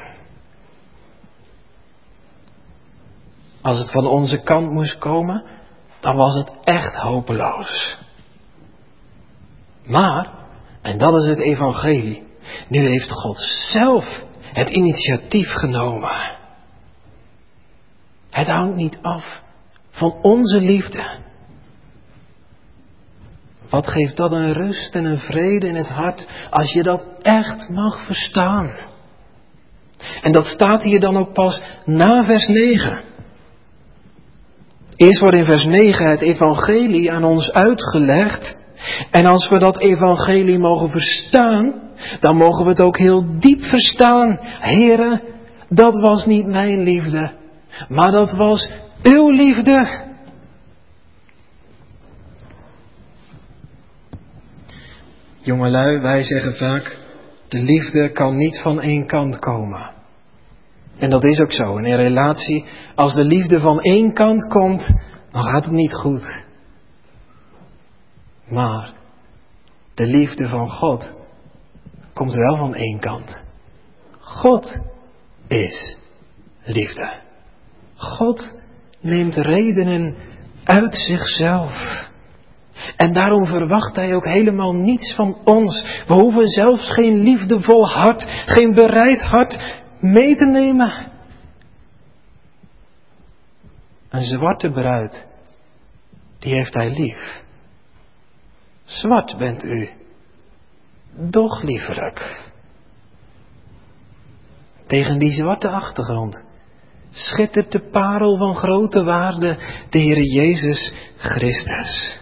Als het van onze kant moest komen, dan was het echt hopeloos. Maar, en dat is het evangelie, nu heeft God zelf het initiatief genomen. Het hangt niet af van onze liefde. Wat geeft dat een rust en een vrede in het hart als je dat echt mag verstaan. En dat staat hier dan ook pas na vers negen. Eerst wordt in vers negen het evangelie aan ons uitgelegd. En als we dat evangelie mogen verstaan, dan mogen we het ook heel diep verstaan. Heere, dat was niet mijn liefde, maar dat was uw liefde. Jongelui, wij zeggen vaak, de liefde kan niet van één kant komen. En dat is ook zo. In een relatie, als de liefde van één kant komt, dan gaat het niet goed. Maar de liefde van God komt wel van één kant. God is liefde. God neemt redenen uit zichzelf. En daarom verwacht hij ook helemaal niets van ons. We hoeven zelfs geen liefdevol hart, geen bereid hart mee te nemen. Een zwarte bruid, die heeft hij lief. Zwart bent u, doch liefelijk. Tegen die zwarte achtergrond schittert de parel van grote waarde, de Heere Jezus Christus.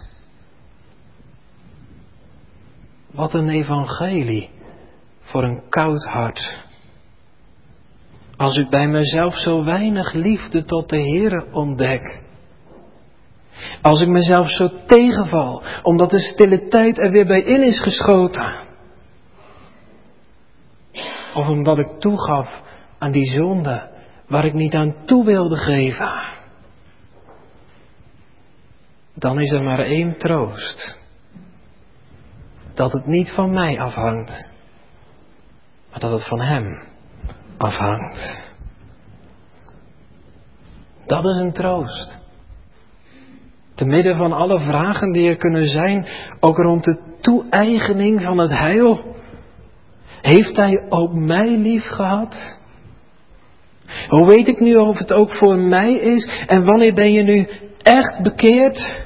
Wat een evangelie voor een koud hart. Als ik bij mezelf zo weinig liefde tot de Heere ontdek. Als ik mezelf zo tegenval, omdat de stille tijd er weer bij in is geschoten. Of omdat ik toegaf aan die zonde waar ik niet aan toe wilde geven. Dan is er maar één troost. Dat het niet van mij afhangt. Maar dat het van Hem afhangt. Dat is een troost. Te midden van alle vragen die er kunnen zijn, ook rond de toe-eigening van het heil. Heeft Hij ook mij lief gehad? Hoe weet ik nu of het ook voor mij is? En wanneer ben je nu echt bekeerd?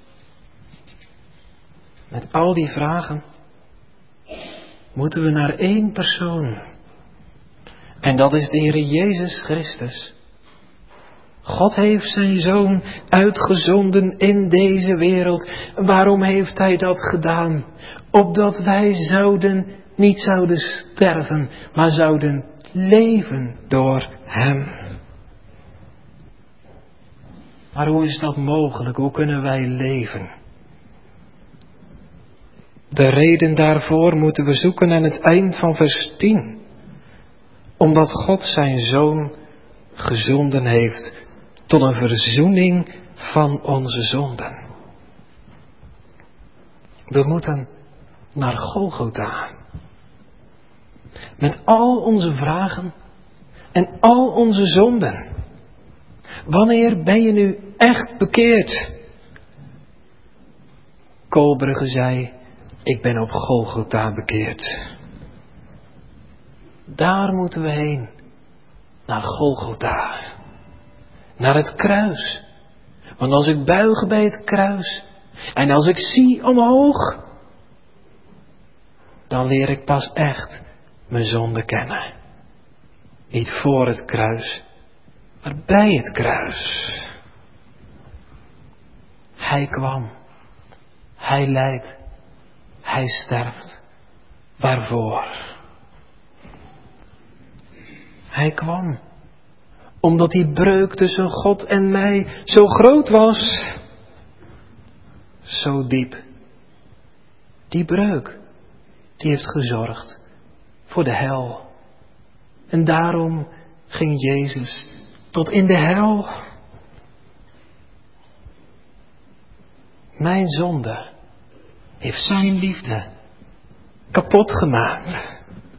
Met al die vragen moeten we naar één persoon. En dat is de Heer Jezus Christus. God heeft zijn Zoon uitgezonden in deze wereld. Waarom heeft Hij dat gedaan? Opdat wij zouden, niet zouden sterven, maar zouden leven door Hem. Maar hoe is dat mogelijk? Hoe kunnen wij leven? De reden daarvoor moeten we zoeken aan het eind van vers tien. Omdat God zijn Zoon gezonden heeft tot een verzoening van onze zonden. We moeten naar Golgotha. Met al onze vragen en al onze zonden. Wanneer ben je nu echt bekeerd? Kolbrugge zei, ik ben op Golgotha bekeerd. Daar moeten we heen. Naar Golgotha. Naar het kruis. Want als ik buig bij het kruis en als ik zie omhoog, dan leer ik pas echt mijn zonde kennen. Niet voor het kruis, maar bij het kruis. Hij kwam. Hij lijdt. Hij sterft. Waarvoor? Hij kwam. Omdat die breuk tussen God en mij zo groot was. Zo diep. Die breuk, die heeft gezorgd voor de hel. En daarom ging Jezus tot in de hel. Mijn zonde heeft zijn liefde kapot gemaakt.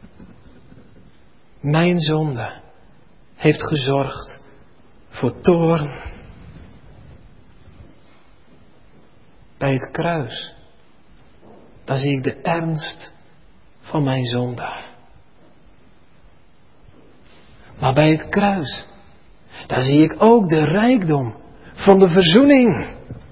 Mijn zonde heeft gezorgd voor toorn. Bij het kruis, daar zie ik de ernst van mijn zonde. Maar bij het kruis, daar zie ik ook de rijkdom van de verzoening.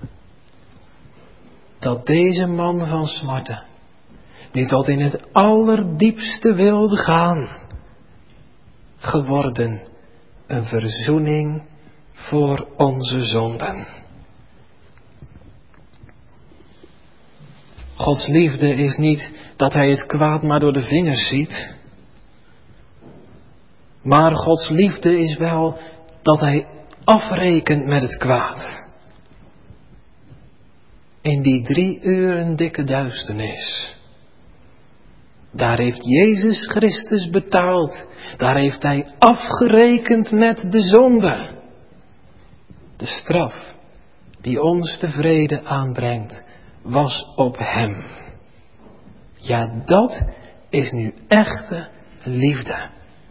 Dat deze man van smarten nu tot in het allerdiepste wilde gaan. Geworden een verzoening voor onze zonden. Gods liefde is niet dat Hij het kwaad maar door de vingers ziet. Maar Gods liefde is wel dat Hij afrekent met het kwaad. In die drie uren dikke duisternis. Daar heeft Jezus Christus betaald. Daar heeft Hij afgerekend met de zonde. De straf die ons de vrede aanbrengt, was op Hem. Ja, dat is nu echte liefde.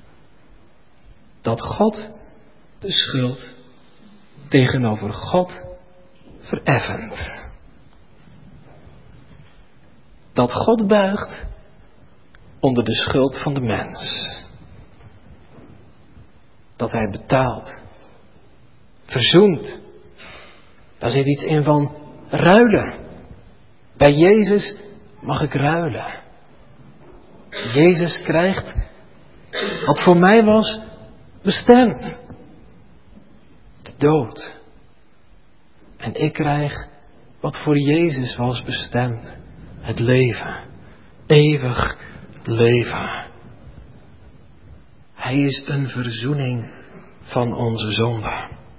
Dat God de schuld tegenover God vereffent. Dat God buigt onder de schuld van de mens. Dat Hij betaalt. Verzoent. Daar zit iets in van ruilen. Bij Jezus mag ik ruilen. Jezus krijgt wat voor mij was bestemd. De dood. En ik krijg wat voor Jezus was bestemd. Het leven. Eeuwig leven. Hij is een verzoening van onze zonde.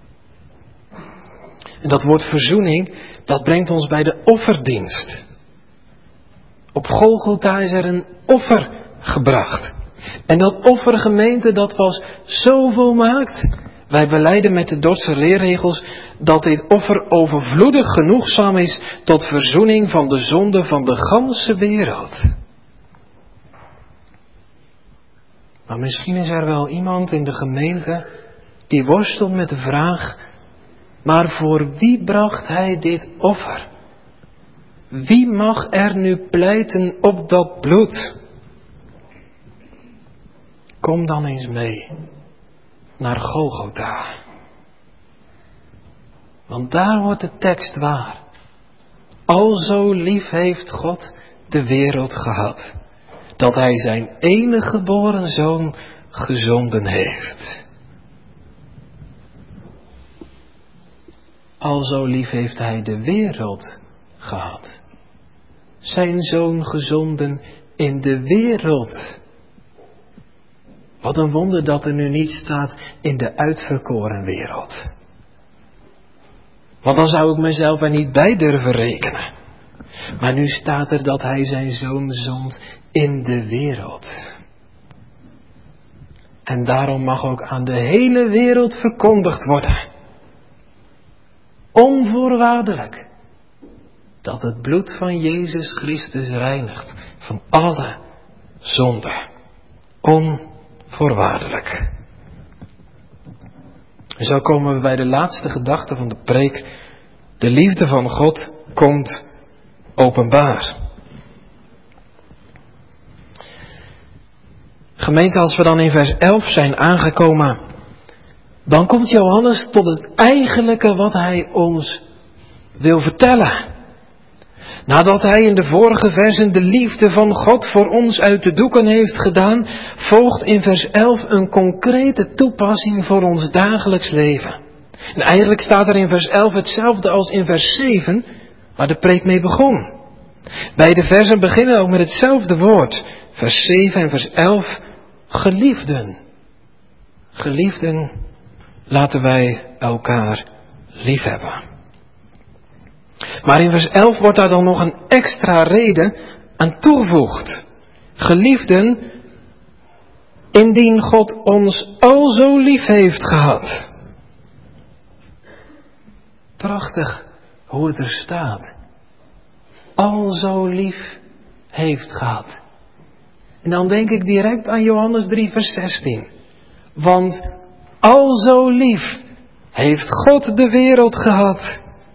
En dat woord verzoening, dat brengt ons bij de offerdienst. Op Golgotha is er een offer gebracht. En dat offergemeente, dat was zo volmaakt. Wij belijden met de Dordtse leerregels dat dit offer overvloedig genoegzaam is tot verzoening van de zonde van de ganse wereld. Maar misschien is er wel iemand in de gemeente die worstelt met de vraag, maar voor wie bracht hij dit offer? Wie mag er nu pleiten op dat bloed? Kom dan eens mee naar Golgotha. Want daar wordt de tekst waar. Alzo lief heeft God de wereld gehad, dat hij zijn enige geboren zoon gezonden heeft. Alzo lief heeft hij de wereld gehad. Zijn zoon gezonden in de wereld. Wat een wonder dat er nu niet staat in de uitverkoren wereld. Want dan zou ik mezelf er niet bij durven rekenen. Maar nu staat er dat hij zijn zoon zond in de wereld. En daarom mag ook aan de hele wereld verkondigd worden. Onvoorwaardelijk. Dat het bloed van Jezus Christus reinigt van alle zonde. Onvoorwaardelijk. En zo komen we bij de laatste gedachte van de preek. De liefde van God komt openbaar. Gemeente, als we dan in vers elf zijn aangekomen, dan komt Johannes tot het eigenlijke wat hij ons wil vertellen. Nadat hij in de vorige versen de liefde van God voor ons uit de doeken heeft gedaan, volgt in vers elf een concrete toepassing voor ons dagelijks leven. En eigenlijk staat er in vers elf hetzelfde als in vers zeven, waar de preek mee begon. Beide versen beginnen ook met hetzelfde woord. Vers zeven en vers elf, geliefden. Geliefden, laten wij elkaar liefhebben. Maar in vers elf wordt daar dan nog een extra reden aan toegevoegd. Geliefden, indien God ons al zo lief heeft gehad. Prachtig hoe het er staat. Al zo lief heeft gehad. En dan denk ik direct aan Johannes drie vers zestien. Want al zo lief heeft God de wereld gehad.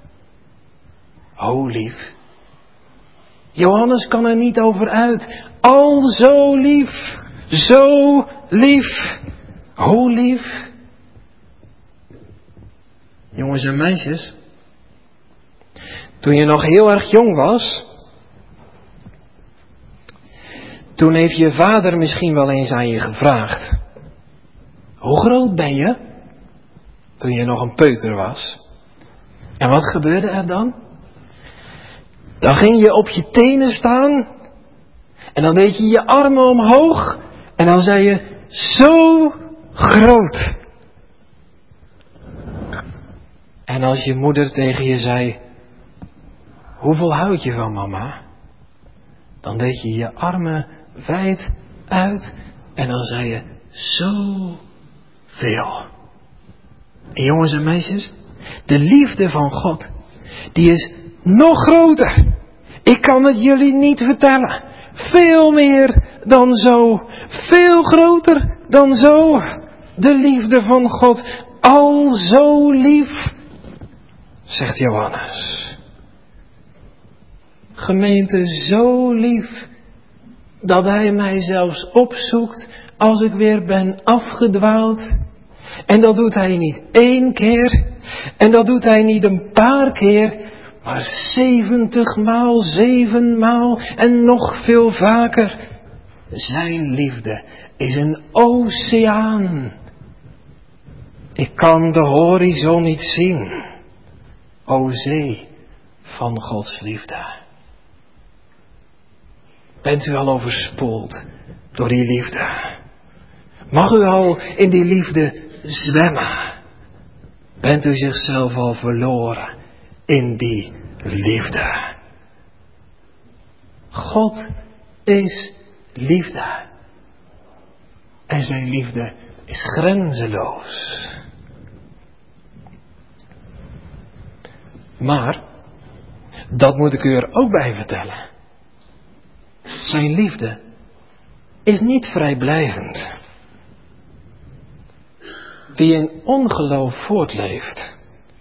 O lief. Johannes kan er niet over uit. Al zo lief. Zo lief. O lief. Jongens en meisjes. Toen je nog heel erg jong was. Toen heeft je vader misschien wel eens aan je gevraagd. Hoe groot ben je? Toen je nog een peuter was. En wat gebeurde er dan? Dan ging je op je tenen staan. En dan deed je je armen omhoog. En dan zei je, zo groot. En als je moeder tegen je zei, hoeveel houd je van mama? Dan deed je je armen wijd uit. En dan zei je, zo veel. En jongens en meisjes, de liefde van God, die is nog groter. Ik kan het jullie niet vertellen. Veel meer dan zo. Veel groter dan zo. De liefde van God. Al zo lief. Zegt Johannes. Gemeente, zo lief. Dat hij mij zelfs opzoekt als ik weer ben afgedwaald. En dat doet hij niet één keer. En dat doet hij niet een paar keer. Maar zeventig maal, zeven maal en nog veel vaker. Zijn liefde is een oceaan. Ik kan de horizon niet zien. O zee van Gods liefde. Bent u al overspoeld door die liefde? Mag u al in die liefde zwemmen? Bent u zichzelf al verloren in die liefde? God is liefde. En zijn liefde is grenzeloos. Maar, dat moet ik u er ook bij vertellen. Zijn liefde is niet vrijblijvend. Wie in ongeloof voortleeft,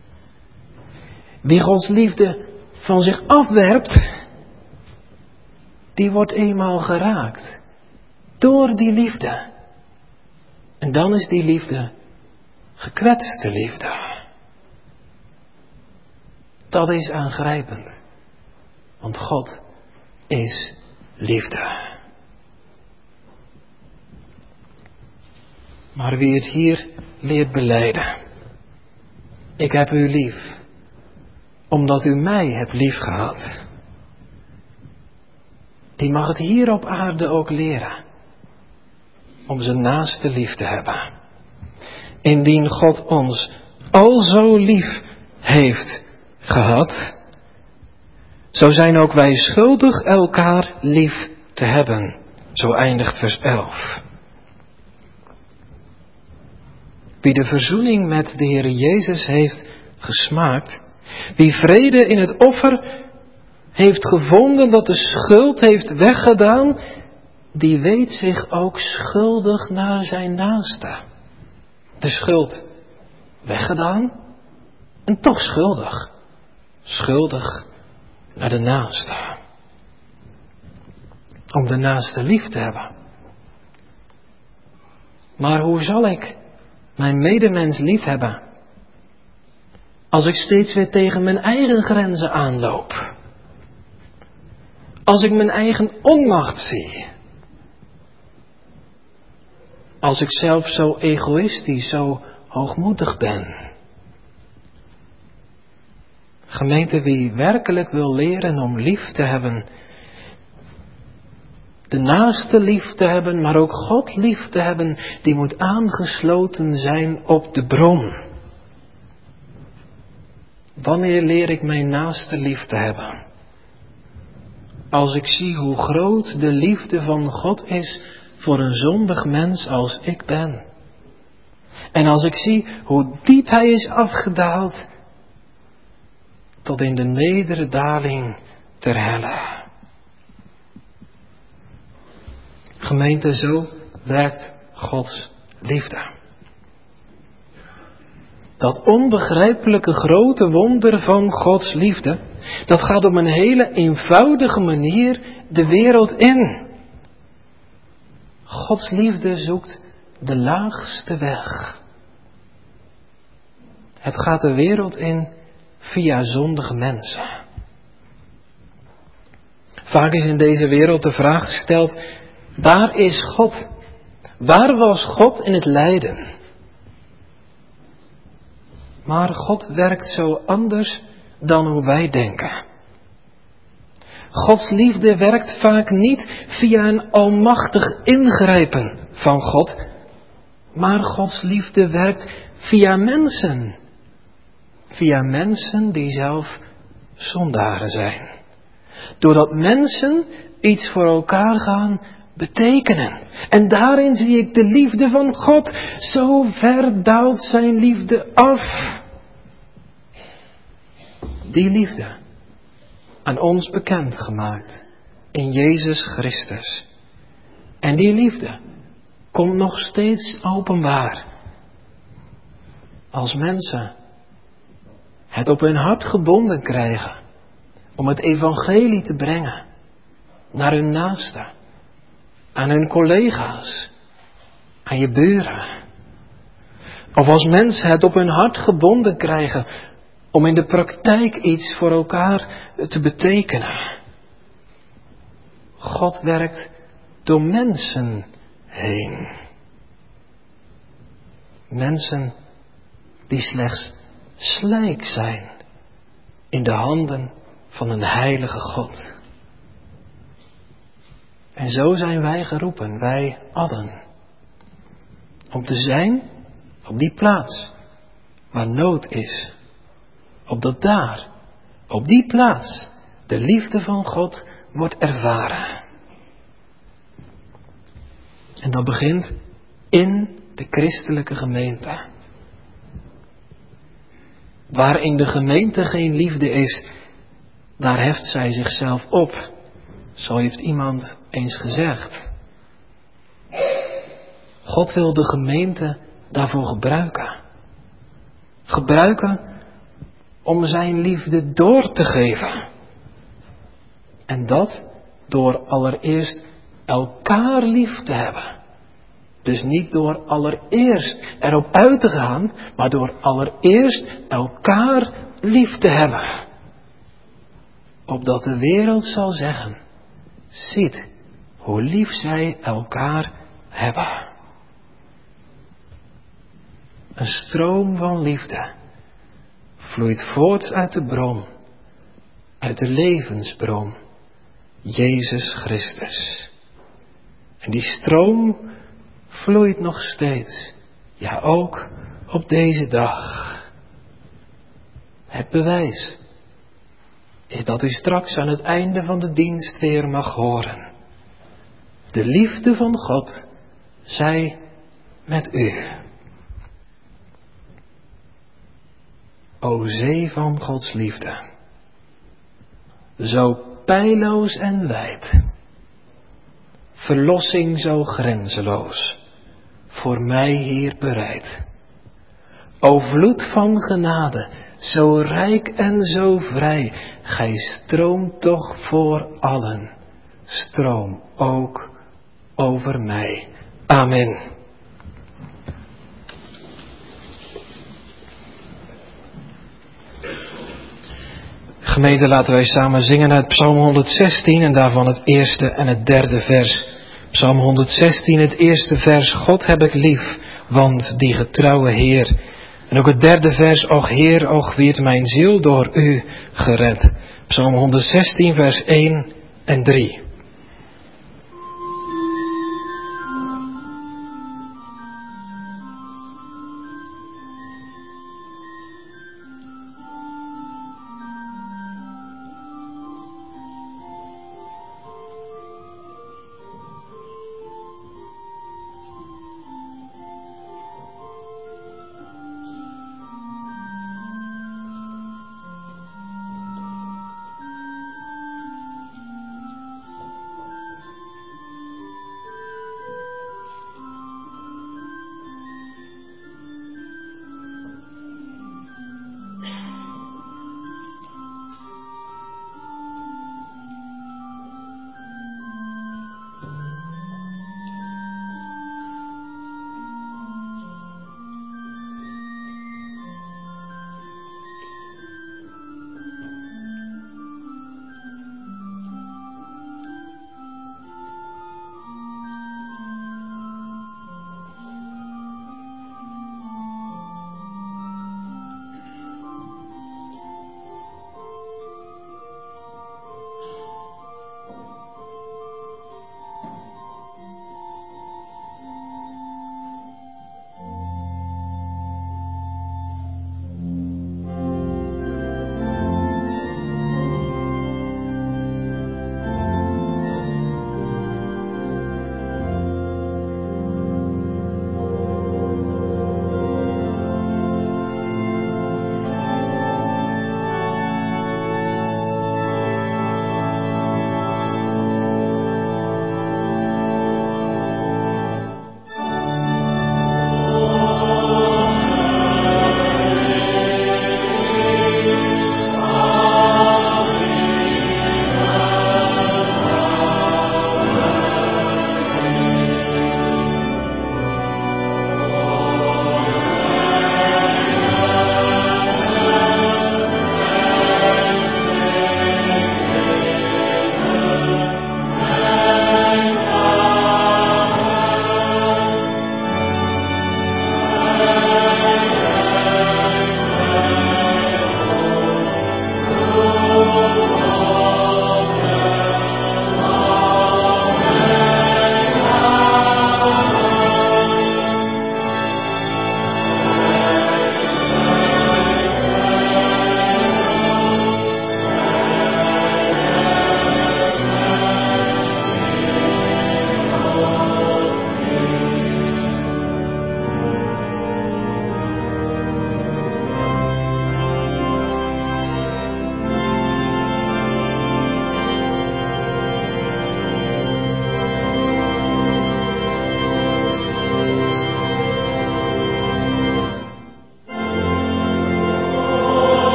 wie Gods liefde van zich afwerpt, die wordt eenmaal geraakt door die liefde. En dan is die liefde gekwetste liefde. Dat is aangrijpend, want God is liefde. Maar wie het hier leert belijden, ik heb u lief, omdat u mij hebt lief gehad, die mag het hier op aarde ook leren, om zijn naaste lief te hebben. Indien God ons al zo lief heeft gehad, zo zijn ook wij schuldig elkaar lief te hebben. Zo eindigt vers elf. Wie de verzoening met de Heer Jezus heeft gesmaakt, wie vrede in het offer heeft gevonden, dat de schuld heeft weggedaan, die weet zich ook schuldig naar zijn naaste. De schuld weggedaan en toch schuldig. Schuldig naar de naaste. Om de naaste lief te hebben. Maar hoe zal ik mijn medemens lief hebben als ik steeds weer tegen mijn eigen grenzen aanloop? Als ik mijn eigen onmacht zie? Als ik zelf zo egoïstisch, zo hoogmoedig ben? Gemeente, wie werkelijk wil leren om lief te hebben, de naaste lief te hebben, maar ook God lief te hebben, die moet aangesloten zijn op de bron. Wanneer leer ik mijn naaste lief te hebben? Als ik zie hoe groot de liefde van God is voor een zondig mens als ik ben. En als ik zie hoe diep hij is afgedaald tot in de nederdaling ter helle. Gemeente, zo werkt Gods liefde. Dat onbegrijpelijke grote wonder van Gods liefde, dat gaat op een hele eenvoudige manier de wereld in. Gods liefde zoekt de laagste weg. Het gaat de wereld in via zondige mensen. Vaak is in deze wereld de vraag gesteld: waar is God? Waar was God in het lijden? Maar God werkt zo anders dan hoe wij denken. Gods liefde werkt vaak niet via een almachtig ingrijpen van God, maar Gods liefde werkt via mensen. Via mensen die zelf zondaren zijn. Doordat mensen iets voor elkaar gaan betekenen. En daarin zie ik de liefde van God. Zo ver daalt zijn liefde af. Die liefde aan ons bekendgemaakt in Jezus Christus. En die liefde komt nog steeds openbaar. Als mensen het op hun hart gebonden krijgen om het evangelie te brengen naar hun naasten, aan hun collega's, aan je buren. Of als mensen het op hun hart gebonden krijgen om in de praktijk iets voor elkaar te betekenen. God werkt door mensen heen. Mensen die slechts slijk zijn in de handen van een heilige God. En zo zijn wij geroepen, wij allen, om te zijn op die plaats waar nood is. Opdat daar, op die plaats, de liefde van God wordt ervaren. En dat begint In de christelijke gemeente. Waar in de gemeente geen liefde is, daar heft zij zichzelf op. Zo heeft iemand eens gezegd. God wil de gemeente daarvoor gebruiken. Gebruiken om zijn liefde door te geven. En dat door allereerst elkaar lief te hebben. Dus niet door allereerst erop uit te gaan, maar door allereerst elkaar lief te hebben. Opdat de wereld zal zeggen, ziet hoe lief zij elkaar hebben. Een stroom van liefde vloeit voort uit de bron, uit de levensbron, Jezus Christus. En die stroom vloeit nog steeds, ja ook op deze dag. Het bewijs is dat u straks aan het einde van de dienst weer mag horen. De liefde van God zij met u. O zee van Gods liefde, zo peilloos en wijd, verlossing zo grenzeloos, voor mij hier bereid. O vloed van genade, zo rijk en zo vrij, gij stroomt toch voor allen, stroom ook over mij. Amen. Gemeente, laten wij samen zingen uit Psalm honderdzestien en daarvan het eerste en het derde vers. Psalm honderdzestien, het eerste vers, God heb ik lief, want die getrouwe Heer. En ook het derde vers, och Heer, och wierd mijn ziel door u gered. Psalm honderdzestien, vers één en drie.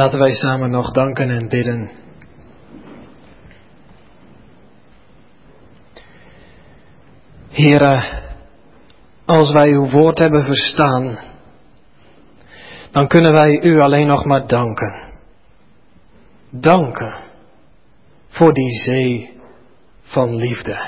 Laten wij samen nog danken en bidden. Heere, als wij uw woord hebben verstaan, dan kunnen wij u alleen nog maar danken. Danken voor die zee van liefde.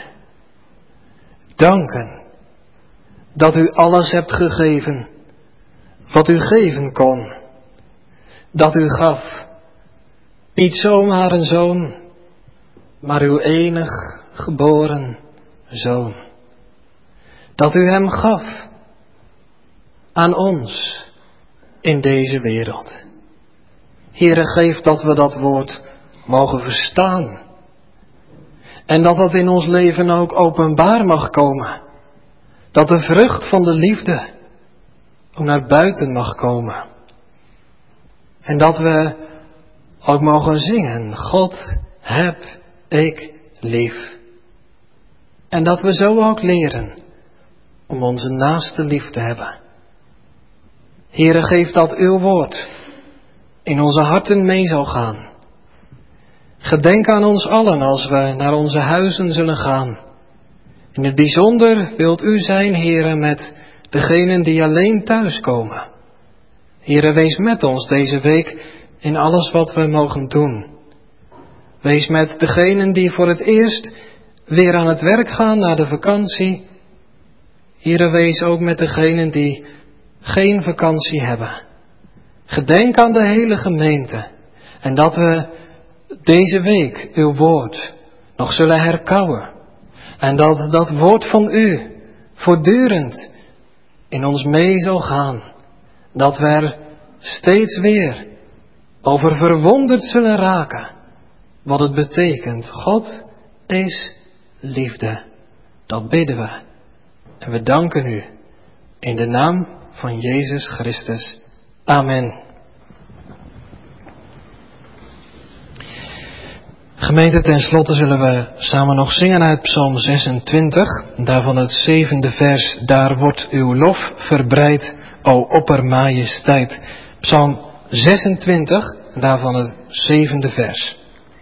Danken dat u alles hebt gegeven wat u geven kon. Dat u gaf, niet zomaar een zoon, maar uw enig geboren zoon. Dat u hem gaf aan ons in deze wereld. Heere, geef dat we dat woord mogen verstaan. En dat dat in ons leven ook openbaar mag komen. Dat de vrucht van de liefde ook naar buiten mag komen. En dat we ook mogen zingen, God heb ik lief. En dat we zo ook leren om onze naaste lief te hebben. Heere, geef dat uw woord in onze harten mee zal gaan. Gedenk aan ons allen als we naar onze huizen zullen gaan. In het bijzonder wilt u zijn, Heere, met degenen die alleen thuiskomen. Heere, wees met ons deze week in alles wat we mogen doen. Wees met degenen die voor het eerst weer aan het werk gaan na de vakantie. Heere, wees ook met degenen die geen vakantie hebben. Gedenk aan de hele gemeente en dat we deze week uw woord nog zullen herkauwen. En dat dat woord van u voortdurend in ons mee zal gaan. Dat we er steeds weer over verwonderd zullen raken. Wat het betekent. God is liefde. Dat bidden we. En we danken u. In de naam van Jezus Christus. Amen. Gemeente, ten slotte zullen we samen nog zingen uit Psalm zesentwintig. Daarvan het zevende vers. Daar wordt uw lof verbreid, o oppermajesteit. Psalm zesentwintig, daarvan het zevende vers.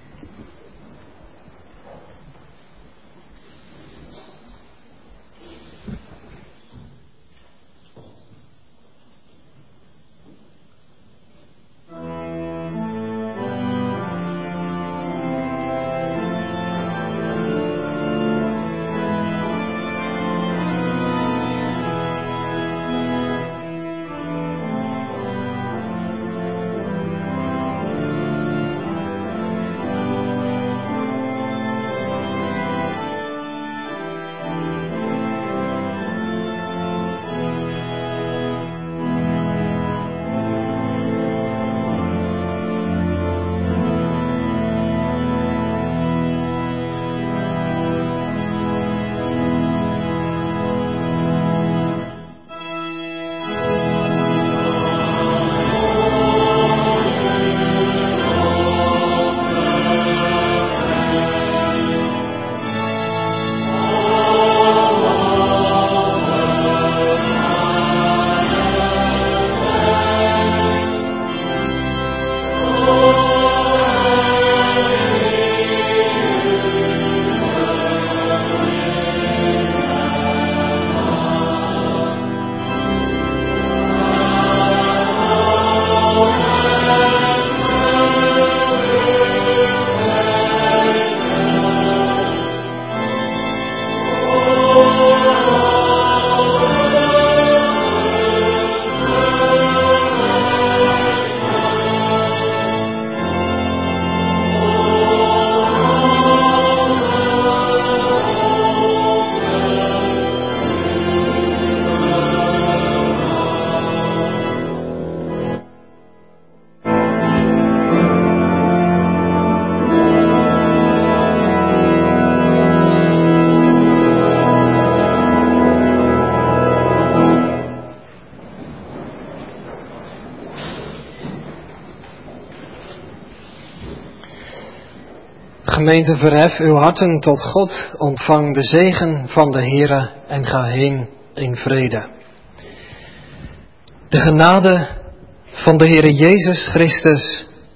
Gemeente, verhef uw harten tot God, ontvang de zegen van de Heere en ga heen in vrede. De genade van de Heere Jezus Christus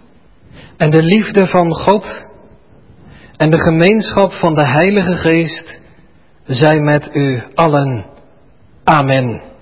En de liefde van God en de gemeenschap van de Heilige Geest zij met u allen. Amen.